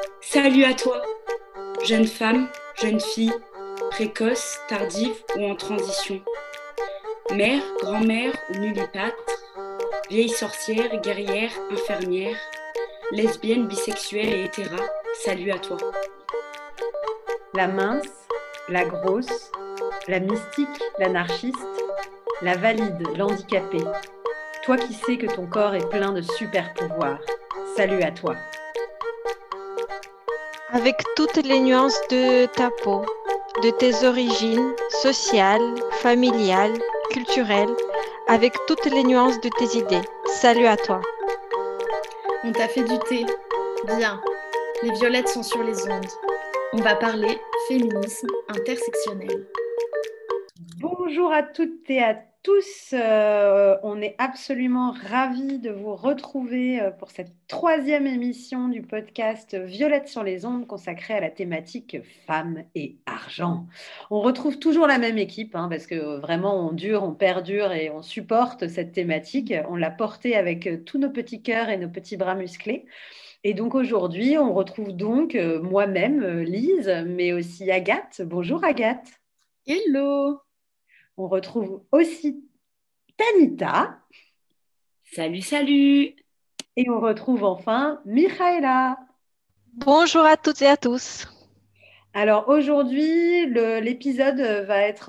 Salut à toi, jeune femme, jeune fille, précoce, tardive ou en transition. Mère, grand-mère ou nullipâtre, vieille sorcière, guerrière, infirmière, lesbienne, bisexuelle et hétéra, salut à toi. La mince, la grosse, la mystique, l'anarchiste, la valide, l'handicapée. Toi qui sais que ton corps est plein de super pouvoirs, salut à toi. Avec toutes les nuances de ta peau, de tes origines sociales, familiales, culturelles, avec toutes les nuances de tes idées. Salut à toi. On t'a fait du thé. Bien. Les violettes sont sur les ondes. On va parler féminisme intersectionnel. Bonjour à toutes et à tous. On est absolument ravis de vous retrouver pour cette troisième émission du podcast Violette sur les ondes consacrée à la thématique femmes et argent. On retrouve toujours la même équipe parce que vraiment on dure, on perdure et on supporte cette thématique. On l'a portée avec tous nos petits cœurs et nos petits bras musclés. Et donc aujourd'hui, on retrouve donc moi-même, Lise, mais aussi Agathe. Bonjour Agathe. Hello. On retrouve aussi Tanita. Salut, salut. Et on retrouve enfin Michaela. Bonjour à toutes et à tous. Alors aujourd'hui, l'épisode va être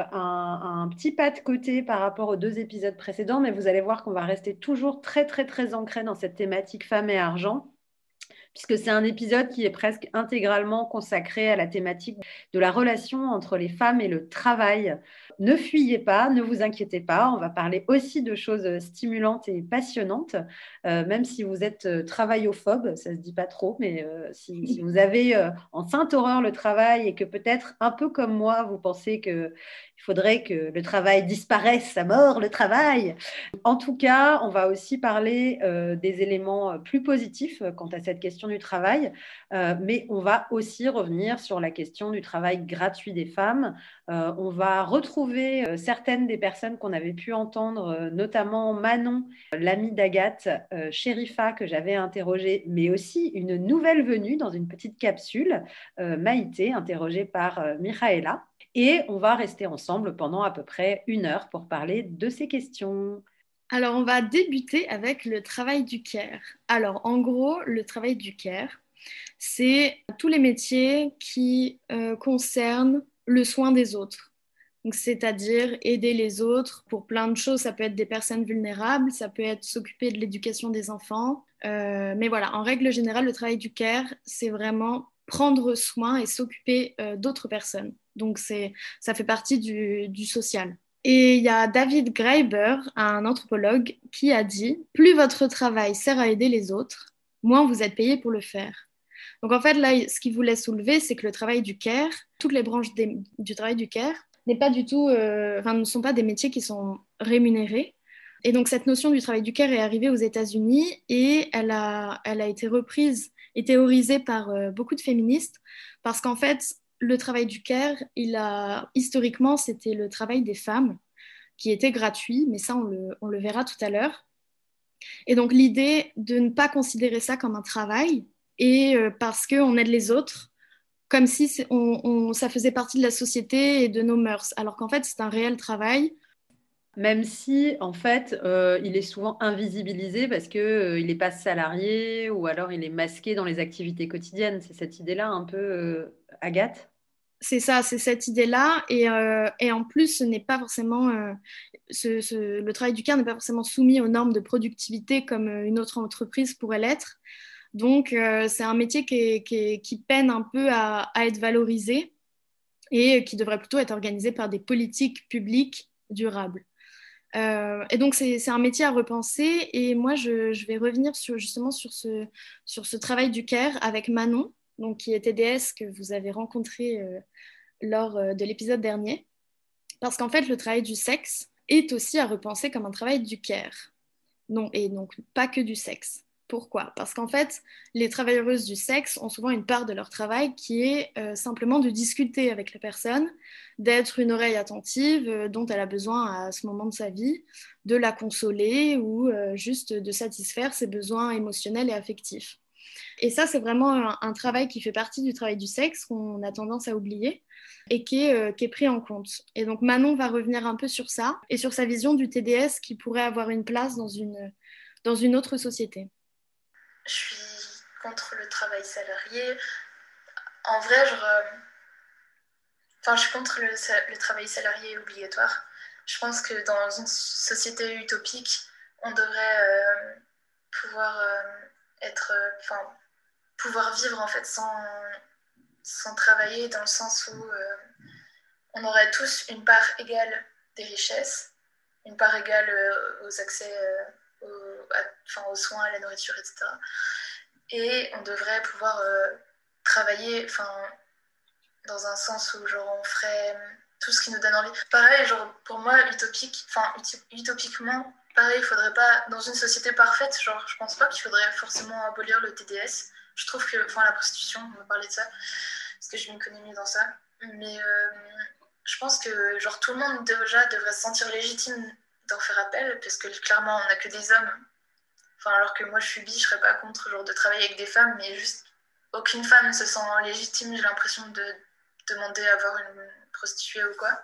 un petit pas de côté par rapport aux deux épisodes précédents, mais vous allez voir qu'on va rester toujours très très très ancré dans cette thématique femmes et argent, puisque c'est un épisode qui est presque intégralement consacré à la thématique de la relation entre les femmes et le travail. Ne fuyez pas, ne vous inquiétez pas, on va parler aussi de choses stimulantes et passionnantes, même si vous êtes travaillophobe, ça ne se dit pas trop, mais si vous avez en sainte horreur le travail et que peut-être un peu comme moi, vous pensez qu'il faudrait que le travail disparaisse à mort, le travail. En tout cas, on va aussi parler des éléments plus positifs quant à cette question du travail, mais on va aussi revenir sur la question du travail gratuit des femmes. On va retrouver certaines des personnes qu'on avait pu entendre, notamment Manon, l'amie d'Agathe, Sherifa, que j'avais interrogée, mais aussi une nouvelle venue dans une petite capsule, Maïté, interrogée par Michaela. Et on va rester ensemble pendant à peu près 1 heure pour parler de ces questions. Alors, on va débuter avec le travail du care. Alors, en gros, le travail du care, c'est tous les métiers qui concernent le soin des autres. Donc, c'est-à-dire aider les autres pour plein de choses. Ça peut être des personnes vulnérables, ça peut être s'occuper de l'éducation des enfants. Mais voilà, en règle générale, le travail du care, c'est vraiment prendre soin et s'occuper d'autres personnes. Donc, ça fait partie du social. Et il y a David Graeber, un anthropologue, qui a dit « Plus votre travail sert à aider les autres, moins vous êtes payé pour le faire ». Donc en fait, là, ce qu'il voulait soulever, c'est que le travail du care, toutes les branches du travail du care, n'est pas du tout, ne sont pas des métiers qui sont rémunérés. Et donc cette notion du travail du care est arrivée aux États-Unis et elle a été reprise et théorisée par beaucoup de féministes parce qu'en fait, le travail du care, historiquement, c'était le travail des femmes qui était gratuit, mais ça, on le verra tout à l'heure. Et donc l'idée de ne pas considérer ça comme un travail, et parce qu'on aide les autres, comme si ça faisait partie de la société et de nos mœurs, alors qu'en fait, c'est un réel travail. Même si, en fait, il est souvent invisibilisé parce qu'il n'est pas salarié ou alors il est masqué dans les activités quotidiennes. C'est cette idée-là un peu, Agathe? C'est ça, c'est cette idée-là. Et en plus, ce n'est pas forcément, le travail du care n'est pas forcément soumis aux normes de productivité comme une autre entreprise pourrait l'être. Donc, c'est un métier qui peine un peu à être valorisé et qui devrait plutôt être organisé par des politiques publiques durables. Et donc, c'est un métier à repenser. Et moi, je vais revenir justement sur ce travail du care avec Manon, donc, qui est TDS que vous avez rencontré lors de l'épisode dernier. Parce qu'en fait, le travail du sexe est aussi à repenser comme un travail du care. Non, et donc, pas que du sexe. Pourquoi? Parce qu'en fait, les travailleuses du sexe ont souvent une part de leur travail qui est simplement de discuter avec la personne, d'être une oreille attentive dont elle a besoin à ce moment de sa vie, de la consoler ou juste de satisfaire ses besoins émotionnels et affectifs. Et ça, c'est vraiment un travail qui fait partie du travail du sexe qu'on a tendance à oublier et qui est pris en compte. Et donc Manon va revenir un peu sur ça et sur sa vision du TDS qui pourrait avoir une place dans une autre société. Je suis contre le travail salarié. En vrai, je suis contre le travail salarié obligatoire. Je pense que dans une société utopique, on devrait pouvoir pouvoir vivre en fait sans travailler, dans le sens où on aurait tous une part égale des richesses, une part égale aux accès aux soins, à la nourriture, etc. Et on devrait pouvoir travailler dans un sens où genre, on ferait tout ce qui nous donne envie. Pareil, genre, pour moi, utopiquement, pareil, il faudrait pas, dans une société parfaite, genre, je pense pas qu'il faudrait forcément abolir le TDS. Je trouve que, la prostitution, on va parler de ça, parce que je m'y connais mieux dans ça. Mais je pense que, genre, tout le monde déjà devrait se sentir légitime d'en faire appel, parce que clairement, on n'a que des hommes. Alors que moi, je suis bi, je serais pas contre, genre, de travailler avec des femmes, mais juste, aucune femme ne se sent légitime, j'ai l'impression, de demander à avoir une prostituée ou quoi.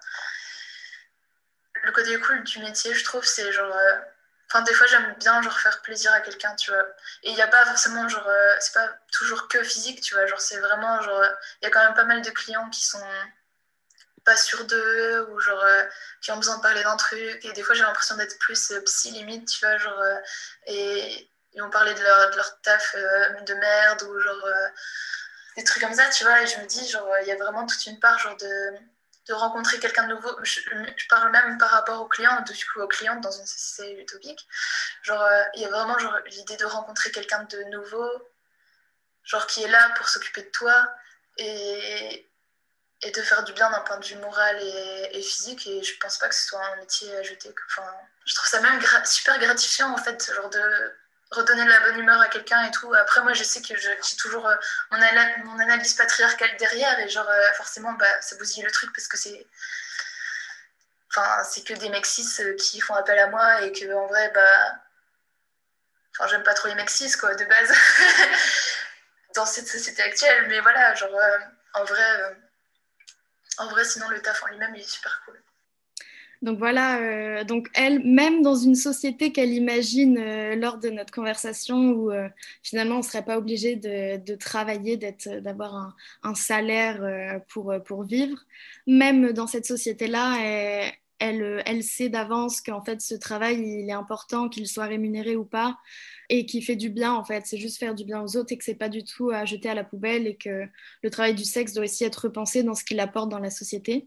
Le côté cool du métier, je trouve, c'est genre... des fois, j'aime bien genre, faire plaisir à quelqu'un, tu vois. Et il n'y a pas forcément, genre... c'est pas toujours que physique, tu vois. Genre, c'est vraiment, genre... Il y a quand même pas mal de clients qui sont pas sûrs d'eux ou genre... qui ont besoin de parler d'un truc. Et des fois, j'ai l'impression d'être plus psy limite, tu vois, genre... et ils vont parler de leur taf de merde ou genre... des trucs comme ça, tu vois, et je me dis, genre, il y a vraiment toute une part, genre, de rencontrer quelqu'un de nouveau. Je parle même par rapport aux clients, du coup, aux clientes dans une société utopique. Genre, il y a vraiment, genre, l'idée de rencontrer quelqu'un de nouveau, genre, qui est là pour s'occuper de toi et de faire du bien d'un point de vue moral et physique, et je pense pas que ce soit un métier à jeter. Je trouve ça même super gratifiant, en fait, genre, de redonner de la bonne humeur à quelqu'un et tout. Après, moi, je sais que j'ai toujours mon analyse patriarcale derrière et genre, forcément, ça bousille le truc parce que c'est que des mecs cis qui font appel à moi et que, en vrai, j'aime pas trop les mecs cis, quoi, de base, dans cette société actuelle. Mais voilà, genre, en vrai, sinon, le taf en lui-même, il est super cool. Donc voilà, donc elle, même dans une société qu'elle imagine lors de notre conversation où finalement on ne serait pas obligé de travailler, d'avoir un salaire pour vivre, même dans cette société-là, elle sait d'avance qu'en fait ce travail il est important, qu'il soit rémunéré ou pas, et qui fait du bien en fait. C'est juste faire du bien aux autres et que c'est pas du tout à jeter à la poubelle et que le travail du sexe doit aussi être repensé dans ce qu'il apporte dans la société.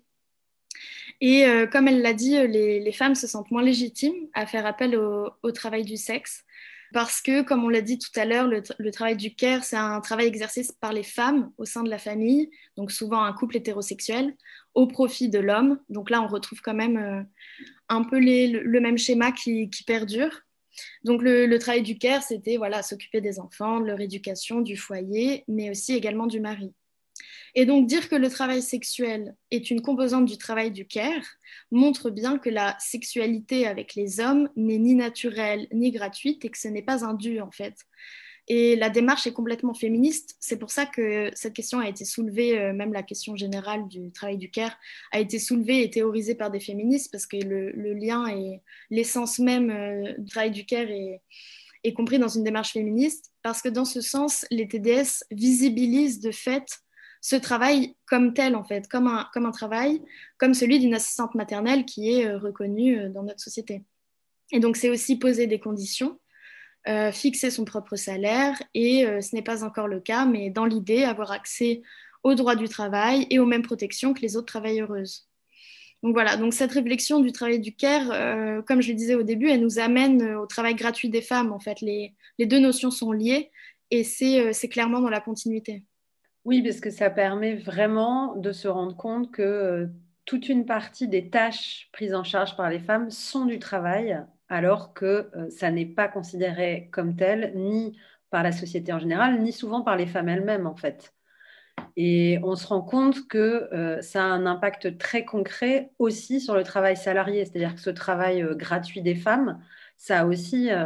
Et comme elle l'a dit, les femmes se sentent moins légitimes à faire appel au travail du sexe parce que, comme on l'a dit tout à l'heure, le travail du care, c'est un travail exercé par les femmes au sein de la famille, donc souvent un couple hétérosexuel, au profit de l'homme. Donc là, on retrouve quand même un peu le même schéma qui perdure. Donc le travail du care, c'était s'occuper des enfants, de leur éducation, du foyer, mais aussi également du mari. Et donc dire que le travail sexuel est une composante du travail du care montre bien que la sexualité avec les hommes n'est ni naturelle ni gratuite et que ce n'est pas un dû en fait. Et la démarche est complètement féministe. C'est pour ça que cette question a été soulevée, même la question générale du travail du care a été soulevée et théorisée par des féministes parce que le lien et l'essence même du travail du care est compris dans une démarche féministe parce que dans ce sens, les TDS visibilisent de fait ce travail comme tel, en fait, comme un travail, comme celui d'une assistante maternelle qui est reconnue dans notre société. Et donc, c'est aussi poser des conditions, fixer son propre salaire, et ce n'est pas encore le cas, mais dans l'idée, avoir accès aux droits du travail et aux mêmes protections que les autres travailleuses. Donc voilà, donc cette réflexion du travail du care, comme je le disais au début, elle nous amène au travail gratuit des femmes. En fait, les deux notions sont liées et c'est clairement dans la continuité. Oui, parce que ça permet vraiment de se rendre compte que toute une partie des tâches prises en charge par les femmes sont du travail, alors que ça n'est pas considéré comme tel, ni par la société en général, ni souvent par les femmes elles-mêmes, en fait. Et on se rend compte que ça a un impact très concret aussi sur le travail salarié, c'est-à-dire que ce travail gratuit des femmes, ça a aussi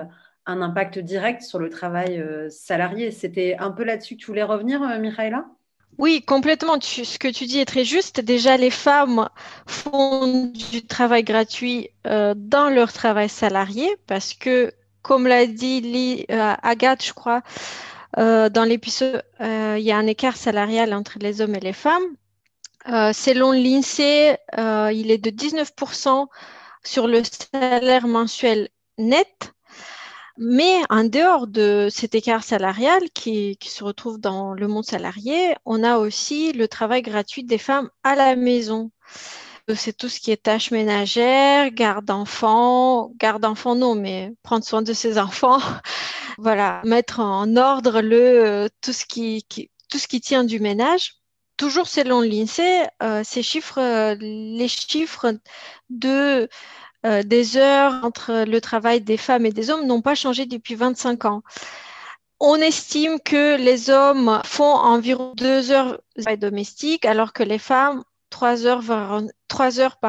un impact direct sur le travail salarié. C'était un peu là-dessus que tu voulais revenir, Michaela? Oui, complètement. Ce que tu dis est très juste. Déjà, les femmes font du travail gratuit dans leur travail salarié parce que, comme l'a dit Agathe, je crois, dans l'épisode, il y a un écart salarial entre les hommes et les femmes. Selon l'INSEE, il est de 19% sur le salaire mensuel net. Mais en dehors de cet écart salarial qui se retrouve dans le monde salarié, on a aussi le travail gratuit des femmes à la maison. C'est tout ce qui est tâches ménagères, garde d'enfants non, mais prendre soin de ses enfants, voilà, mettre en ordre tout ce qui tient du ménage. Toujours selon l'INSEE, les chiffres de des heures entre le travail des femmes et des hommes n'ont pas changé depuis 25 ans. On estime que les hommes font environ 2 heures de travail domestique, alors que les femmes, 3 heures,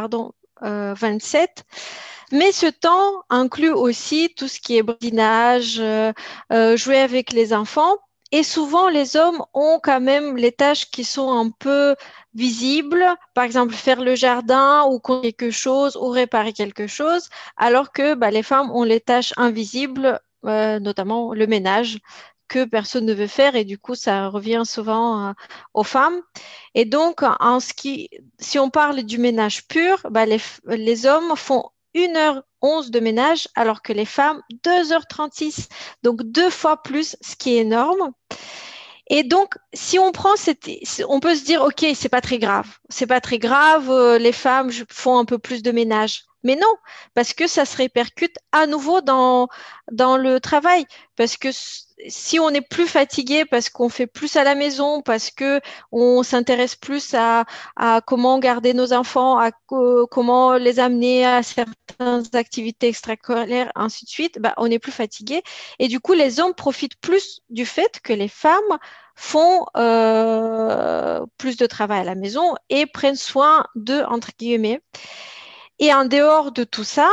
27. Mais ce temps inclut aussi tout ce qui est brodinage, jouer avec les enfants. Et souvent, les hommes ont quand même les tâches qui sont un peu visibles, par exemple faire le jardin ou construire quelque chose ou réparer quelque chose, alors que les femmes ont les tâches invisibles, notamment le ménage, que personne ne veut faire et du coup, ça revient souvent aux femmes. Et donc, si on parle du ménage pur, les hommes font 1h11 de ménage, alors que les femmes, 2h36, donc 2 fois plus, ce qui est énorme. Et donc, si on on peut se dire, OK, c'est pas très grave. C'est pas très grave, les femmes font un peu plus de ménage. Mais non, parce que ça se répercute à nouveau dans le travail. Parce que si on est plus fatigué, parce qu'on fait plus à la maison, parce que on s'intéresse plus à comment garder nos enfants, comment les amener à certaines activités extrascolaires, ainsi de suite, on est plus fatigué. Et du coup, les hommes profitent plus du fait que les femmes font plus de travail à la maison et prennent soin d'eux, entre guillemets. Et en dehors de tout ça,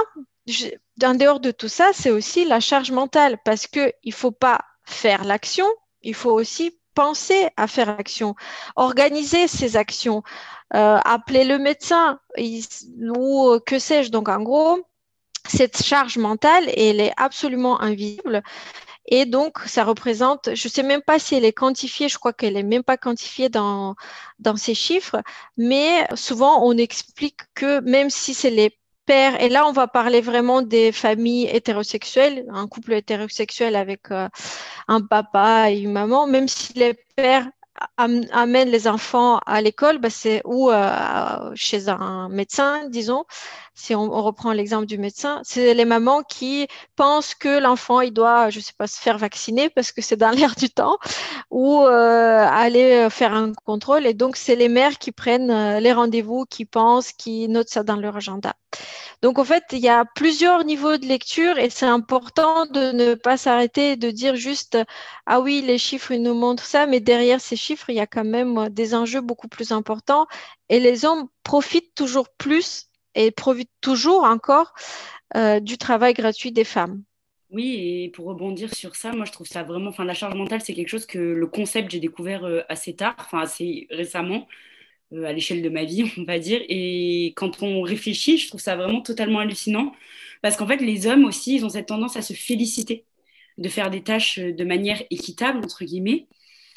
c'est aussi la charge mentale parce qu'il ne faut pas faire l'action, il faut aussi penser à faire l'action, organiser ces actions, appeler le médecin ou que sais-je. Donc, en gros, cette charge mentale, elle est absolument invisible. Et donc, ça représente, je ne sais même pas si elle est quantifiée, je crois qu'elle n'est même pas quantifiée dans ces chiffres, mais souvent on explique que même si c'est les pères, et là on va parler vraiment des familles hétérosexuelles, un couple hétérosexuel avec un papa et une maman, même si les pères amènent les enfants à l'école, ou chez un médecin, disons, si on reprend l'exemple du médecin, c'est les mamans qui pensent que l'enfant, il doit, je sais pas, se faire vacciner parce que c'est dans l'air du temps ou aller faire un contrôle. Et donc, c'est les mères qui prennent les rendez-vous, qui pensent, qui notent ça dans leur agenda. Donc, en fait, il y a plusieurs niveaux de lecture et c'est important de ne pas s'arrêter et de dire juste, ah oui, les chiffres, ils nous montrent ça, mais derrière ces chiffres, il y a quand même des enjeux beaucoup plus importants et les hommes profitent toujours plus et profitent toujours encore du travail gratuit des femmes. Oui, et pour rebondir sur ça, moi je trouve ça vraiment, enfin la charge mentale, c'est quelque chose que le concept j'ai découvert assez tard, enfin assez récemment, à l'échelle de ma vie, on va dire. Et quand on réfléchit, je trouve ça vraiment totalement hallucinant, parce qu'en fait les hommes aussi, ils ont cette tendance à se féliciter de faire des tâches de manière équitable, entre guillemets,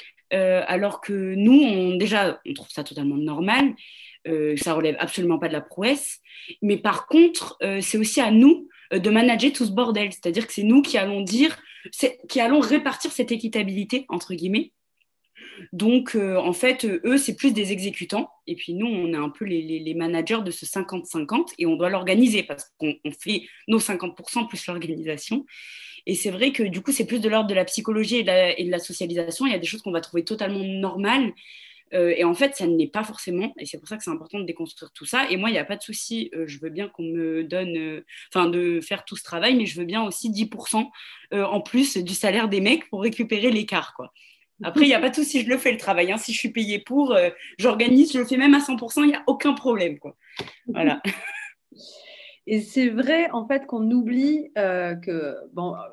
alors que nous, on trouve ça totalement normal, ça relève absolument pas de la prouesse, mais par contre, c'est aussi à nous de manager tout ce bordel, c'est-à-dire que c'est nous qui allons qui allons répartir cette équitabilité, entre guillemets. Donc, en fait, eux, c'est plus des exécutants. Et puis, nous, on est un peu les managers de ce 50-50 et on doit l'organiser parce qu'on fait nos 50% plus l'organisation. Et c'est vrai que du coup, c'est plus de l'ordre de la psychologie et de la socialisation. Il y a des choses qu'on va trouver totalement normales. Et en fait, ça ne l'est pas forcément. Et c'est pour ça que c'est important de déconstruire tout ça. Et moi, il n'y a pas de souci. Je veux bien qu'on me donne, de faire tout ce travail, mais je veux bien aussi 10% en plus du salaire des mecs pour récupérer l'écart, quoi. Après, il n'y a pas de souci, je le fais le travail. Hein. Si je suis payée pour, j'organise, je le fais même à 100%, il n'y a aucun problème, quoi. Voilà. Et c'est vrai, en fait, qu'on oublie que, bon,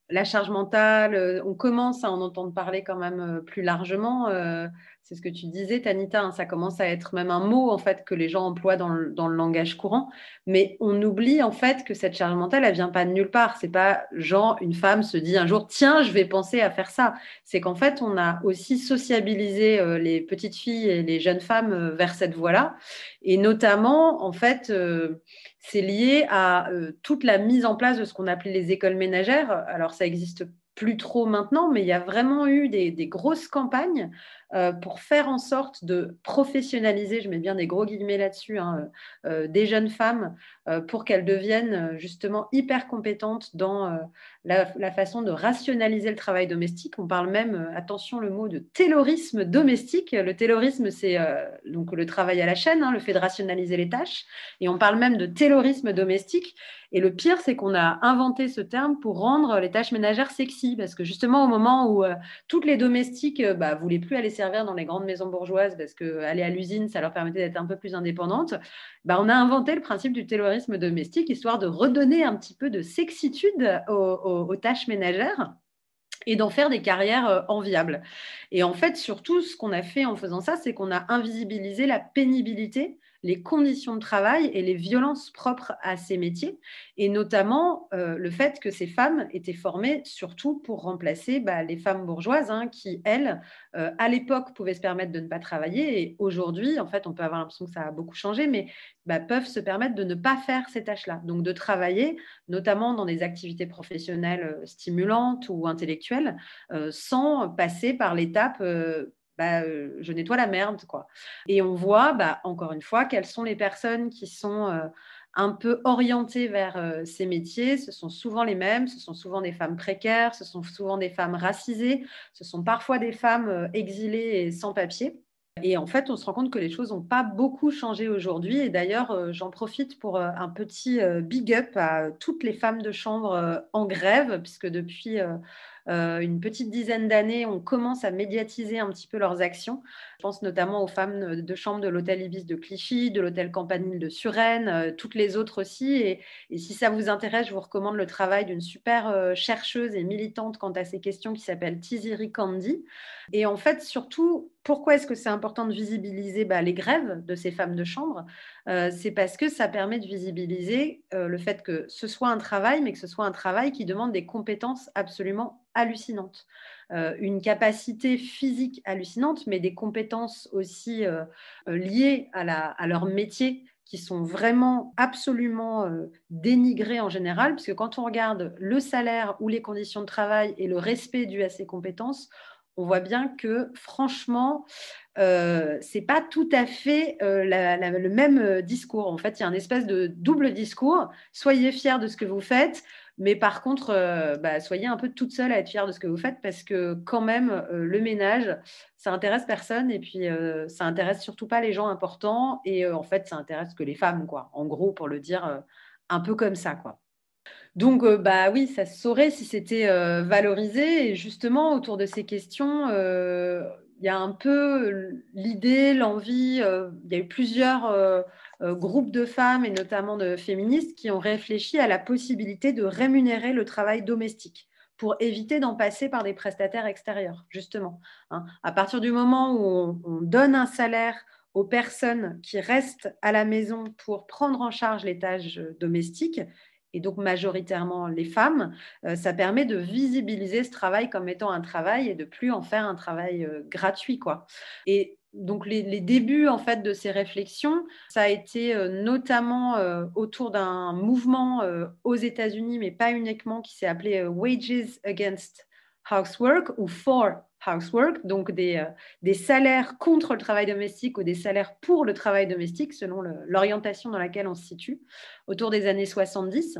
la charge mentale, on commence à en entendre parler quand même plus largement. C'est ce que tu disais, Tanita, hein, ça commence à être même un mot en fait que les gens emploient dans le langage courant. Mais on oublie en fait que cette charge mentale, elle vient pas de nulle part. C'est pas genre une femme se dit un jour, tiens, je vais penser à faire ça. C'est qu'en fait, on a aussi sociabilisé les petites filles et les jeunes femmes vers cette voie-là. Et notamment, en fait, c'est lié à toute la mise en place de ce qu'on appelait les écoles ménagères. Alors, ça existe plus trop maintenant, mais il y a vraiment eu des grosses campagnes pour faire en sorte de professionnaliser, je mets bien des gros guillemets là-dessus, hein, des jeunes femmes pour qu'elles deviennent justement hyper compétentes dans la façon de rationaliser le travail domestique. On parle même, attention, le mot de taylorisme domestique. Le taylorisme, c'est donc le travail à la chaîne, hein, le fait de rationaliser les tâches. Et on parle même de taylorisme domestique. Et le pire, c'est qu'on a inventé ce terme pour rendre les tâches ménagères sexy. Parce que justement, au moment où toutes les domestiques ne voulaient plus aller servir dans les grandes maisons bourgeoises parce qu'aller à l'usine, ça leur permettait d'être un peu plus indépendantes, on a inventé le principe du taylorisme domestique, histoire de redonner un petit peu de sexitude aux tâches ménagères et d'en faire des carrières enviables. Et en fait, surtout, ce qu'on a fait en faisant ça, c'est qu'on a invisibilisé la pénibilité, les conditions de travail et les violences propres à ces métiers, et notamment le fait que ces femmes étaient formées surtout pour remplacer les femmes bourgeoises, hein, qui, elles, à l'époque, pouvaient se permettre de ne pas travailler, et aujourd'hui, en fait, on peut avoir l'impression que ça a beaucoup changé, mais peuvent se permettre de ne pas faire ces tâches-là, donc de travailler, notamment dans des activités professionnelles stimulantes ou intellectuelles, sans passer par l'étape je nettoie la merde, quoi. Et on voit, encore une fois, quelles sont les personnes qui sont un peu orientées vers ces métiers. Ce sont souvent les mêmes, ce sont souvent des femmes précaires, ce sont souvent des femmes racisées, ce sont parfois des femmes exilées et sans papier. Et en fait, on se rend compte que les choses n'ont pas beaucoup changé aujourd'hui. Et d'ailleurs, j'en profite pour un petit big up à toutes les femmes de chambre en grève, puisque depuis une petite dizaine d'années, on commence à médiatiser un petit peu leurs actions. Je pense notamment aux femmes de chambre de l'hôtel Ibis de Clichy, de l'hôtel Campanile de Suresnes, toutes les autres aussi. Et si ça vous intéresse, je vous recommande le travail d'une super chercheuse et militante quant à ces questions qui s'appelle Tiziri Candy. Et en fait, surtout, pourquoi est-ce que c'est important de visibiliser les grèves de ces femmes de chambre? C'est parce que ça permet de visibiliser le fait que ce soit un travail, mais que ce soit un travail qui demande des compétences absolument hallucinantes. Une capacité physique hallucinante, mais des compétences aussi liées à leur métier qui sont vraiment absolument dénigrées en général, puisque quand on regarde le salaire ou les conditions de travail et le respect dû à ces compétences, on voit bien que franchement, c'est pas tout à fait le même discours. En fait, il y a un espèce de double discours. Soyez fiers de ce que vous faites, mais par contre, soyez un peu toute seule à être fière de ce que vous faites, parce que quand même, le ménage, ça intéresse personne, et puis ça intéresse surtout pas les gens importants, et en fait, ça intéresse que les femmes, quoi. En gros, pour le dire un peu comme ça, quoi. Donc, oui, ça se saurait si c'était valorisé. Et justement, autour de ces questions, il y a un peu l'idée, l'envie. Il y a eu plusieurs groupes de femmes, et notamment de féministes, qui ont réfléchi à la possibilité de rémunérer le travail domestique pour éviter d'en passer par des prestataires extérieurs, justement. Hein. À partir du moment où on donne un salaire aux personnes qui restent à la maison pour prendre en charge les tâches domestiques, et donc majoritairement les femmes, ça permet de visibiliser ce travail comme étant un travail et de plus en faire un travail gratuit, quoi. Et donc les débuts en fait de ces réflexions, ça a été notamment autour d'un mouvement aux États-Unis, mais pas uniquement, qui s'est appelé Wages Against Housework ou For Housework, donc des salaires contre le travail domestique ou des salaires pour le travail domestique, selon l'orientation dans laquelle on se situe, autour des années 70.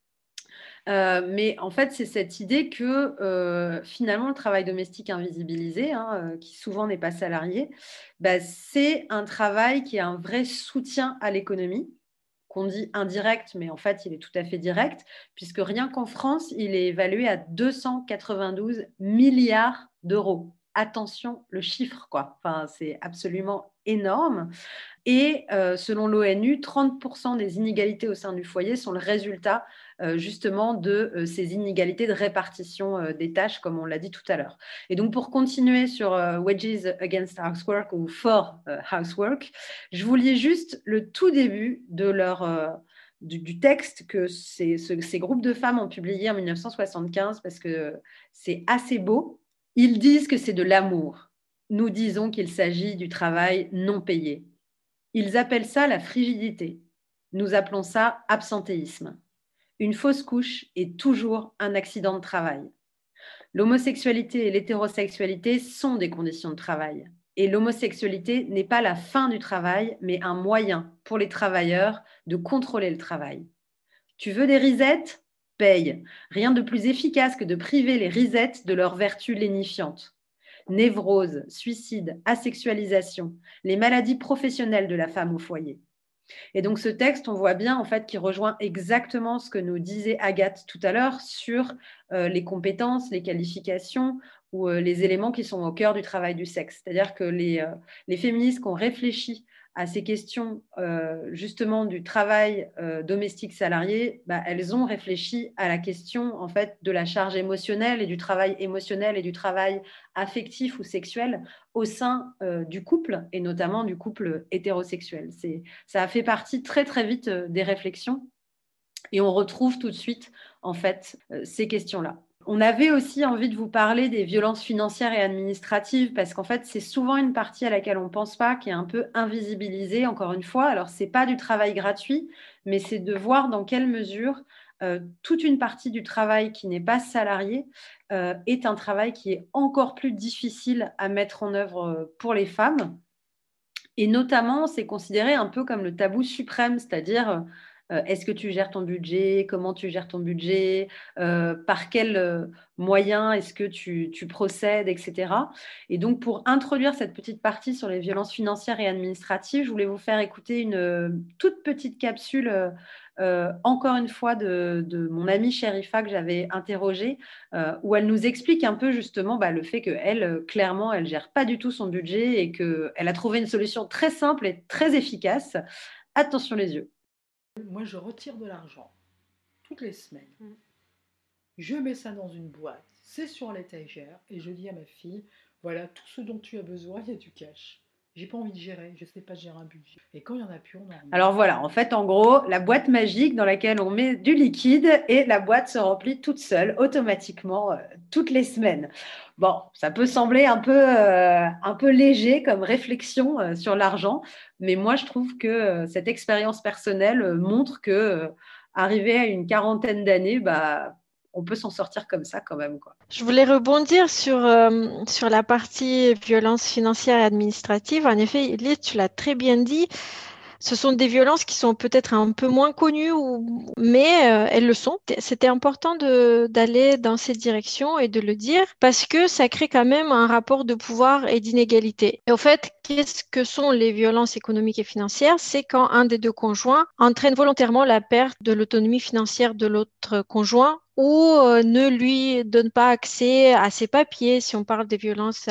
Mais en fait, c'est cette idée que finalement, le travail domestique invisibilisé, hein, qui souvent n'est pas salarié, c'est un travail qui est un vrai soutien à l'économie, qu'on dit indirect, mais en fait, il est tout à fait direct, puisque rien qu'en France, il est évalué à 292 milliards d'euros. Attention, le chiffre, quoi. Enfin, c'est absolument énorme. Et selon l'ONU, 30% des inégalités au sein du foyer sont le résultat justement de ces inégalités de répartition des tâches, comme on l'a dit tout à l'heure. Et donc, pour continuer sur Wages Against Housework ou For Housework, je vous lis juste le tout début de du texte que ces groupes de femmes ont publié en 1975 parce que c'est assez beau. Ils disent que c'est de l'amour. Nous disons qu'il s'agit du travail non payé. Ils appellent ça la frigidité. Nous appelons ça absentéisme. Une fausse couche est toujours un accident de travail. L'homosexualité et l'hétérosexualité sont des conditions de travail. Et l'homosexualité n'est pas la fin du travail, mais un moyen pour les travailleurs de contrôler le travail. Tu veux des risettes ? Paye. Rien de plus efficace que de priver les risettes de leurs vertus lénifiantes. Névrose, suicide, asexualisation, les maladies professionnelles de la femme au foyer. Et donc ce texte, on voit bien en fait qu'il rejoint exactement ce que nous disait Agathe tout à l'heure sur les compétences, les qualifications ou les éléments qui sont au cœur du travail du sexe. C'est-à-dire que les féministes qui ont réfléchi à ces questions justement du travail domestique salarié, elles ont réfléchi à la question en fait de la charge émotionnelle et du travail émotionnel et du travail affectif ou sexuel au sein du couple et notamment du couple hétérosexuel. Ça a fait partie très très vite des réflexions et on retrouve tout de suite en fait ces questions-là. On avait aussi envie de vous parler des violences financières et administratives parce qu'en fait, c'est souvent une partie à laquelle on ne pense pas, qui est un peu invisibilisée, encore une fois. Alors, ce n'est pas du travail gratuit, mais c'est de voir dans quelle mesure toute une partie du travail qui n'est pas salarié est un travail qui est encore plus difficile à mettre en œuvre pour les femmes. Et notamment, c'est considéré un peu comme le tabou suprême, c'est-à-dire est-ce que tu gères ton budget, comment tu gères ton budget, par quels moyens est-ce que tu procèdes, etc. Et donc, pour introduire cette petite partie sur les violences financières et administratives, je voulais vous faire écouter une toute petite capsule, encore une fois, de mon amie Sherifa que j'avais interrogée, où elle nous explique un peu justement le fait qu'elle, clairement, elle ne gère pas du tout son budget et qu'elle a trouvé une solution très simple et très efficace. Attention les yeux. Moi, je retire de l'argent toutes les semaines. Je mets ça dans une boîte, c'est sur l'étagère, et je dis à ma fille, voilà, tout ce dont tu as besoin, il y a du cash. J'ai pas envie de gérer, je sais pas gérer un budget. Et quand il y en a plus, on en remet. Alors voilà, en fait, en gros, la boîte magique dans laquelle on met du liquide et la boîte se remplit toute seule, automatiquement, toutes les semaines. Bon, ça peut sembler un peu léger comme réflexion sur l'argent, mais moi, je trouve que cette expérience personnelle montre que arrivé à une quarantaine d'années, on peut s'en sortir comme ça quand même, quoi. Je voulais rebondir sur la partie violence financière et administrative. En effet, Lise, tu l'as très bien dit. Ce sont des violences qui sont peut-être un peu moins connues, mais elles le sont. C'était important d'aller dans cette direction et de le dire parce que ça crée quand même un rapport de pouvoir et d'inégalité. Et au fait, qu'est-ce que sont les violences économiques et financières? C'est quand un des deux conjoints entraîne volontairement la perte de l'autonomie financière de l'autre conjoint ou ne lui donne pas accès à ses papiers, si on parle des violences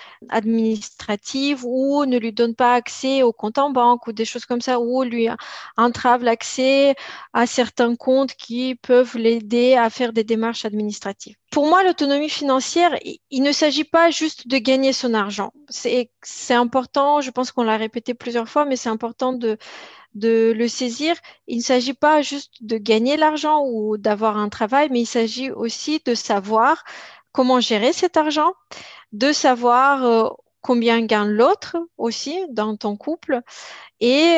administrative ou ne lui donne pas accès au compte en banque ou des choses comme ça, ou lui entrave l'accès à certains comptes qui peuvent l'aider à faire des démarches administratives. Pour moi, l'autonomie financière, il ne s'agit pas juste de gagner son argent. C'est important, je pense qu'on l'a répété plusieurs fois, mais c'est important de le saisir. Il ne s'agit pas juste de gagner l'argent ou d'avoir un travail, mais il s'agit aussi de savoir comment gérer cet argent, de savoir combien gagne l'autre aussi dans ton couple et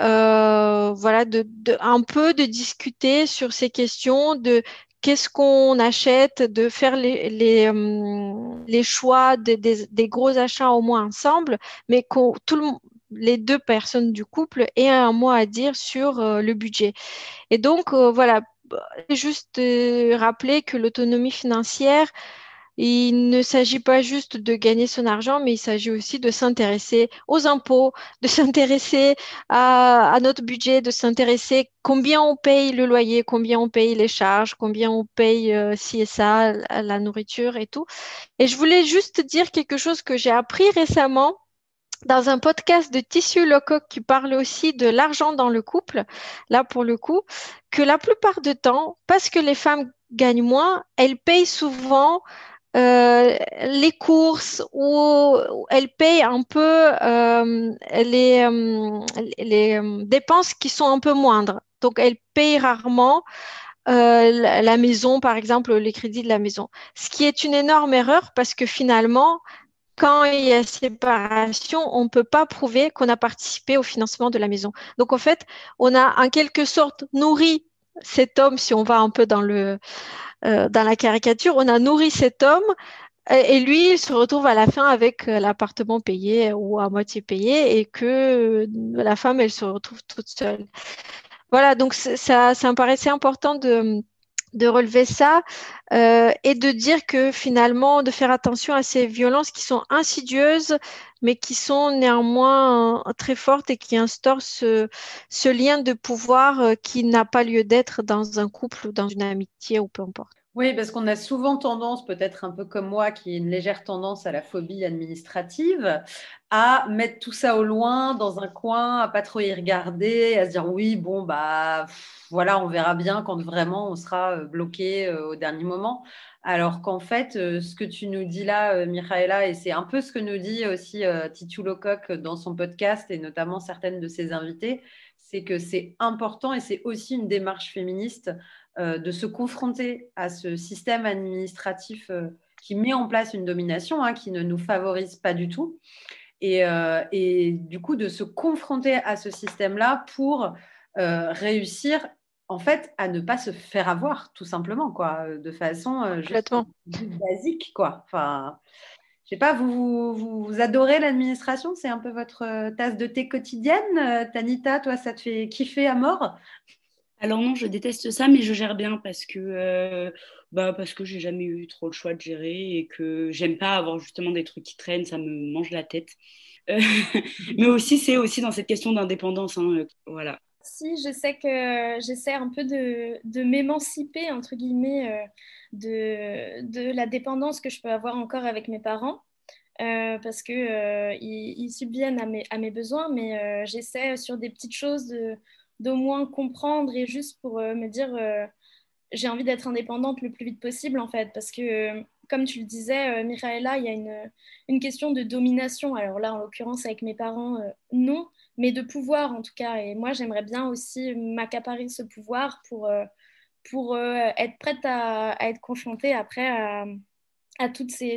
voilà, un peu de discuter sur ces questions de qu'est-ce qu'on achète, de faire les choix des gros achats au moins ensemble, mais les deux personnes du couple aient un mot à dire sur le budget. Et donc, voilà, juste rappeler que l'autonomie financière, il ne s'agit pas juste de gagner son argent, mais il s'agit aussi de s'intéresser aux impôts, de s'intéresser à notre budget, de s'intéresser combien on paye le loyer, combien on paye les charges, combien on paye ci et ça, la nourriture et tout. Et je voulais juste dire quelque chose que j'ai appris récemment. dans un podcast de Tissu Lecoq qui parle aussi de l'argent dans le couple, là pour le coup, que la plupart du temps, parce que les femmes gagnent moins, elles payent souvent les courses ou elles payent un peu les dépenses qui sont un peu moindres. Donc, elles payent rarement la maison, par exemple, les crédits de la maison. Ce qui est une énorme erreur parce que finalement, quand il y a séparation, on ne peut pas prouver qu'on a participé au financement de la maison. Donc, en fait, on a en quelque sorte nourri cet homme, si on va un peu dans la caricature, on a nourri cet homme et lui, il se retrouve à la fin avec l'appartement payé ou à moitié payé et que la femme, elle se retrouve toute seule. Voilà, donc ça me paraissait important de relever ça et de dire que finalement, de faire attention à ces violences qui sont insidieuses, mais qui sont néanmoins très fortes et qui instaurent ce lien de pouvoir qui n'a pas lieu d'être dans un couple ou dans une amitié ou peu importe. Oui, parce qu'on a souvent tendance, peut-être un peu comme moi, qui a une légère tendance à la phobie administrative, à mettre tout ça au loin, dans un coin, à pas trop y regarder, à se dire oui, bon, bah voilà, on verra bien quand vraiment on sera bloqué au dernier moment. Alors qu'en fait, ce que tu nous dis là, Michaela, et c'est un peu ce que nous dit aussi Titu Lecoq dans son podcast, et notamment certaines de ses invités, c'est que c'est important et c'est aussi une démarche féministe de se confronter à ce système administratif qui met en place une domination qui ne nous favorise pas du tout. Et du coup, de se confronter à ce système-là pour réussir, en fait, à ne pas se faire avoir, tout simplement, quoi, de façon juste Complètement. basique, quoi. Enfin, je sais pas, vous adorez l'administration? C'est un peu votre tasse de thé quotidienne? Tanita, toi, ça te fait kiffer à mort? Alors non, je déteste ça, mais je gère bien parce que j'ai jamais eu trop le choix de gérer et que j'aime pas avoir justement des trucs qui traînent, ça me mange la tête. Euh, mais aussi, c'est aussi dans cette question d'indépendance, hein, voilà. Si, je sais que j'essaie un peu de m'émanciper, entre guillemets, de la dépendance que je peux avoir encore avec mes parents. Parce que ils subviennent à mes besoins, mais j'essaie sur des petites choses d'au moins comprendre et juste pour me dire j'ai envie d'être indépendante le plus vite possible en fait, parce que comme tu le disais, Michaela, il y a une question de domination. Alors là, en l'occurrence, avec mes parents, non, mais de pouvoir en tout cas. Et moi, j'aimerais bien aussi m'accaparer ce pouvoir pour être prête à être confrontée après à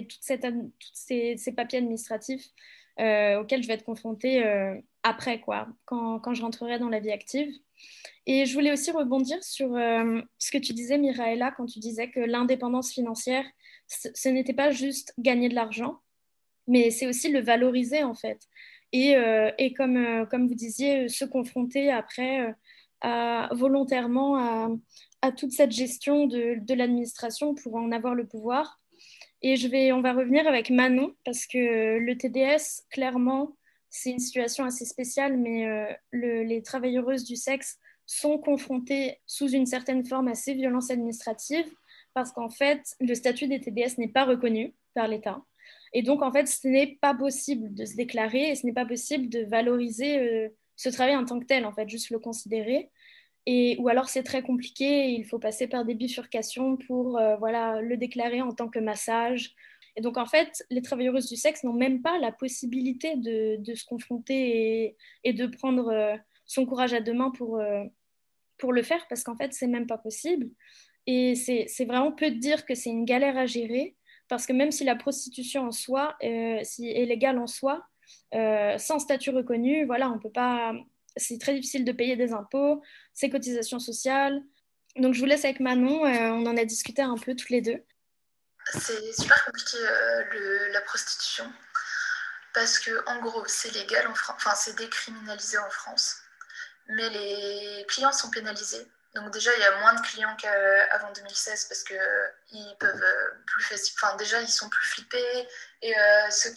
ces papiers administratifs auxquels je vais être confrontée après, quoi, quand je rentrerai dans la vie active. Et je voulais aussi rebondir sur ce que tu disais, Miraela, quand tu disais que l'indépendance financière, ce n'était pas juste gagner de l'argent, mais c'est aussi le valoriser, en fait. Et comme vous disiez, se confronter après volontairement à toute cette gestion de l'administration pour en avoir le pouvoir. Et on va revenir avec Manon, parce que le TDS, clairement, c'est une situation assez spéciale, mais les travailleuses du sexe sont confrontées sous une certaine forme à ces violences administratives, parce qu'en fait, le statut des TDS n'est pas reconnu par l'État. Et donc, en fait, ce n'est pas possible de se déclarer et ce n'est pas possible de valoriser ce travail en tant que tel, en fait, juste le considérer. Ou alors c'est très compliqué, et il faut passer par des bifurcations pour voilà, le déclarer en tant que massage. Et donc en fait, les travailleuses du sexe n'ont même pas la possibilité de se confronter et de prendre son courage à deux mains pour le faire, parce qu'en fait, c'est même pas possible. Et c'est vraiment peu de dire que c'est une galère à gérer, parce que même si la prostitution en soi si est légale en soi, sans statut reconnu, voilà, on peut pas. C'est très difficile de payer des impôts, ses cotisations sociales. Donc je vous laisse avec Manon, on en a discuté un peu toutes les deux. C'est super compliqué la prostitution parce que en gros c'est légal en France, enfin c'est décriminalisé en France, mais les clients sont pénalisés. Donc déjà il y a moins de clients qu'avant 2016 parce que ils peuvent plus facilement, enfin déjà ils sont plus flippés et ceux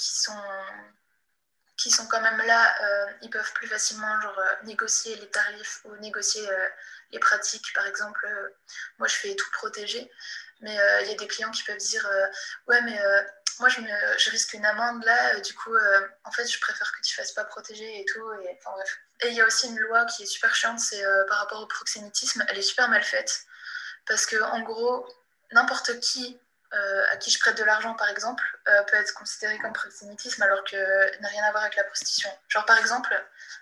qui sont quand même là, ils peuvent plus facilement négocier les tarifs ou négocier les pratiques. Par exemple, moi je fais tout protéger, mais il y a des clients qui peuvent dire ouais mais moi, je risque une amende là. Du coup, en fait, je préfère que tu fasses pas protéger et tout. Et, enfin, bref. Et il y a aussi une loi qui est super chiante, c'est par rapport au proxénétisme. Elle est super mal faite. Parce que, en gros, n'importe qui à qui je prête de l'argent, par exemple, peut être considéré comme proxénétisme alors que n'a rien à voir avec la prostitution. Genre, par exemple,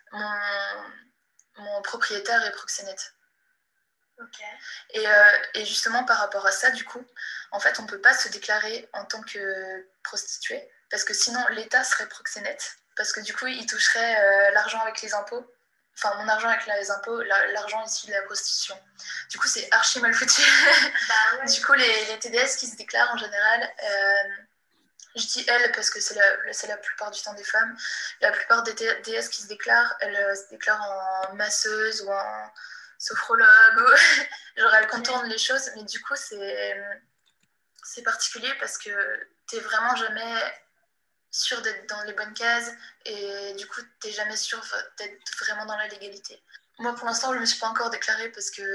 mon propriétaire est proxénète. Okay. Et justement, par rapport à ça, du coup, en fait, on ne peut pas se déclarer en tant que prostituée, parce que sinon, l'État serait proxénète, parce que du coup, il toucherait l'argent avec les impôts, enfin, mon argent avec les impôts, l'argent issu de la prostitution. Du coup, c'est archi mal foutu. Bah, ouais. Du coup, les TDS qui se déclarent en général, je dis elles parce que c'est la plupart du temps des femmes, la plupart des TDS qui se déclarent, elles se déclarent en masseuse ou en sophrologue, genre elles contournent les choses, mais du coup c'est particulier parce que t'es vraiment jamais sûr d'être dans les bonnes cases et du coup t'es jamais sûr d'être vraiment dans la légalité. Moi pour l'instant je me suis pas encore déclarée parce que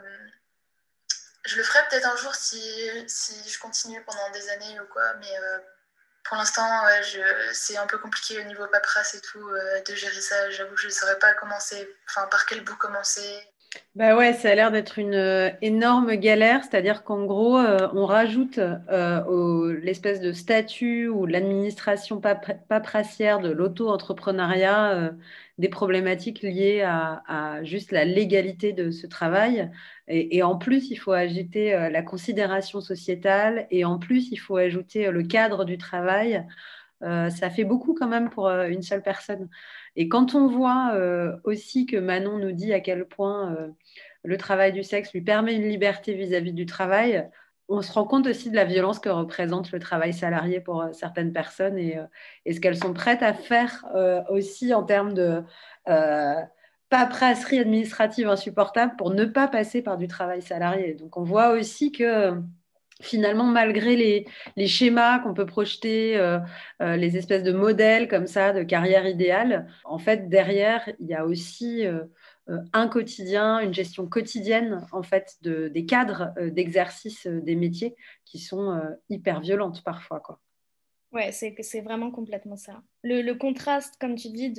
je le ferai peut-être un jour si je continue pendant des années ou quoi, mais pour l'instant c'est un peu compliqué au niveau paperasse et tout de gérer ça. J'avoue que je ne saurais pas par quel bout commencer. Bah ouais, ça a l'air d'être une énorme galère, c'est-à-dire qu'en gros, on rajoute l'espèce de statut ou l'administration paperassière de l'auto-entrepreneuriat des problématiques liées à juste la légalité de ce travail. Et en plus, il faut ajouter la considération sociétale et en plus, il faut ajouter le cadre du travail. Ça fait beaucoup quand même pour une seule personne. Et quand on voit aussi que Manon nous dit à quel point le travail du sexe lui permet une liberté vis-à-vis du travail, on se rend compte aussi de la violence que représente le travail salarié pour certaines personnes et ce qu'elles sont prêtes à faire aussi en termes de paperasserie administrative insupportable pour ne pas passer par du travail salarié. Donc on voit aussi que finalement, malgré les schémas qu'on peut projeter, les espèces de modèles comme ça, de carrière idéale, en fait, derrière, il y a aussi un quotidien, une gestion quotidienne, en fait, des cadres d'exercice des métiers qui sont hyper violentes parfois, quoi. Ouais, c'est vraiment complètement ça. Le contraste, comme tu dis,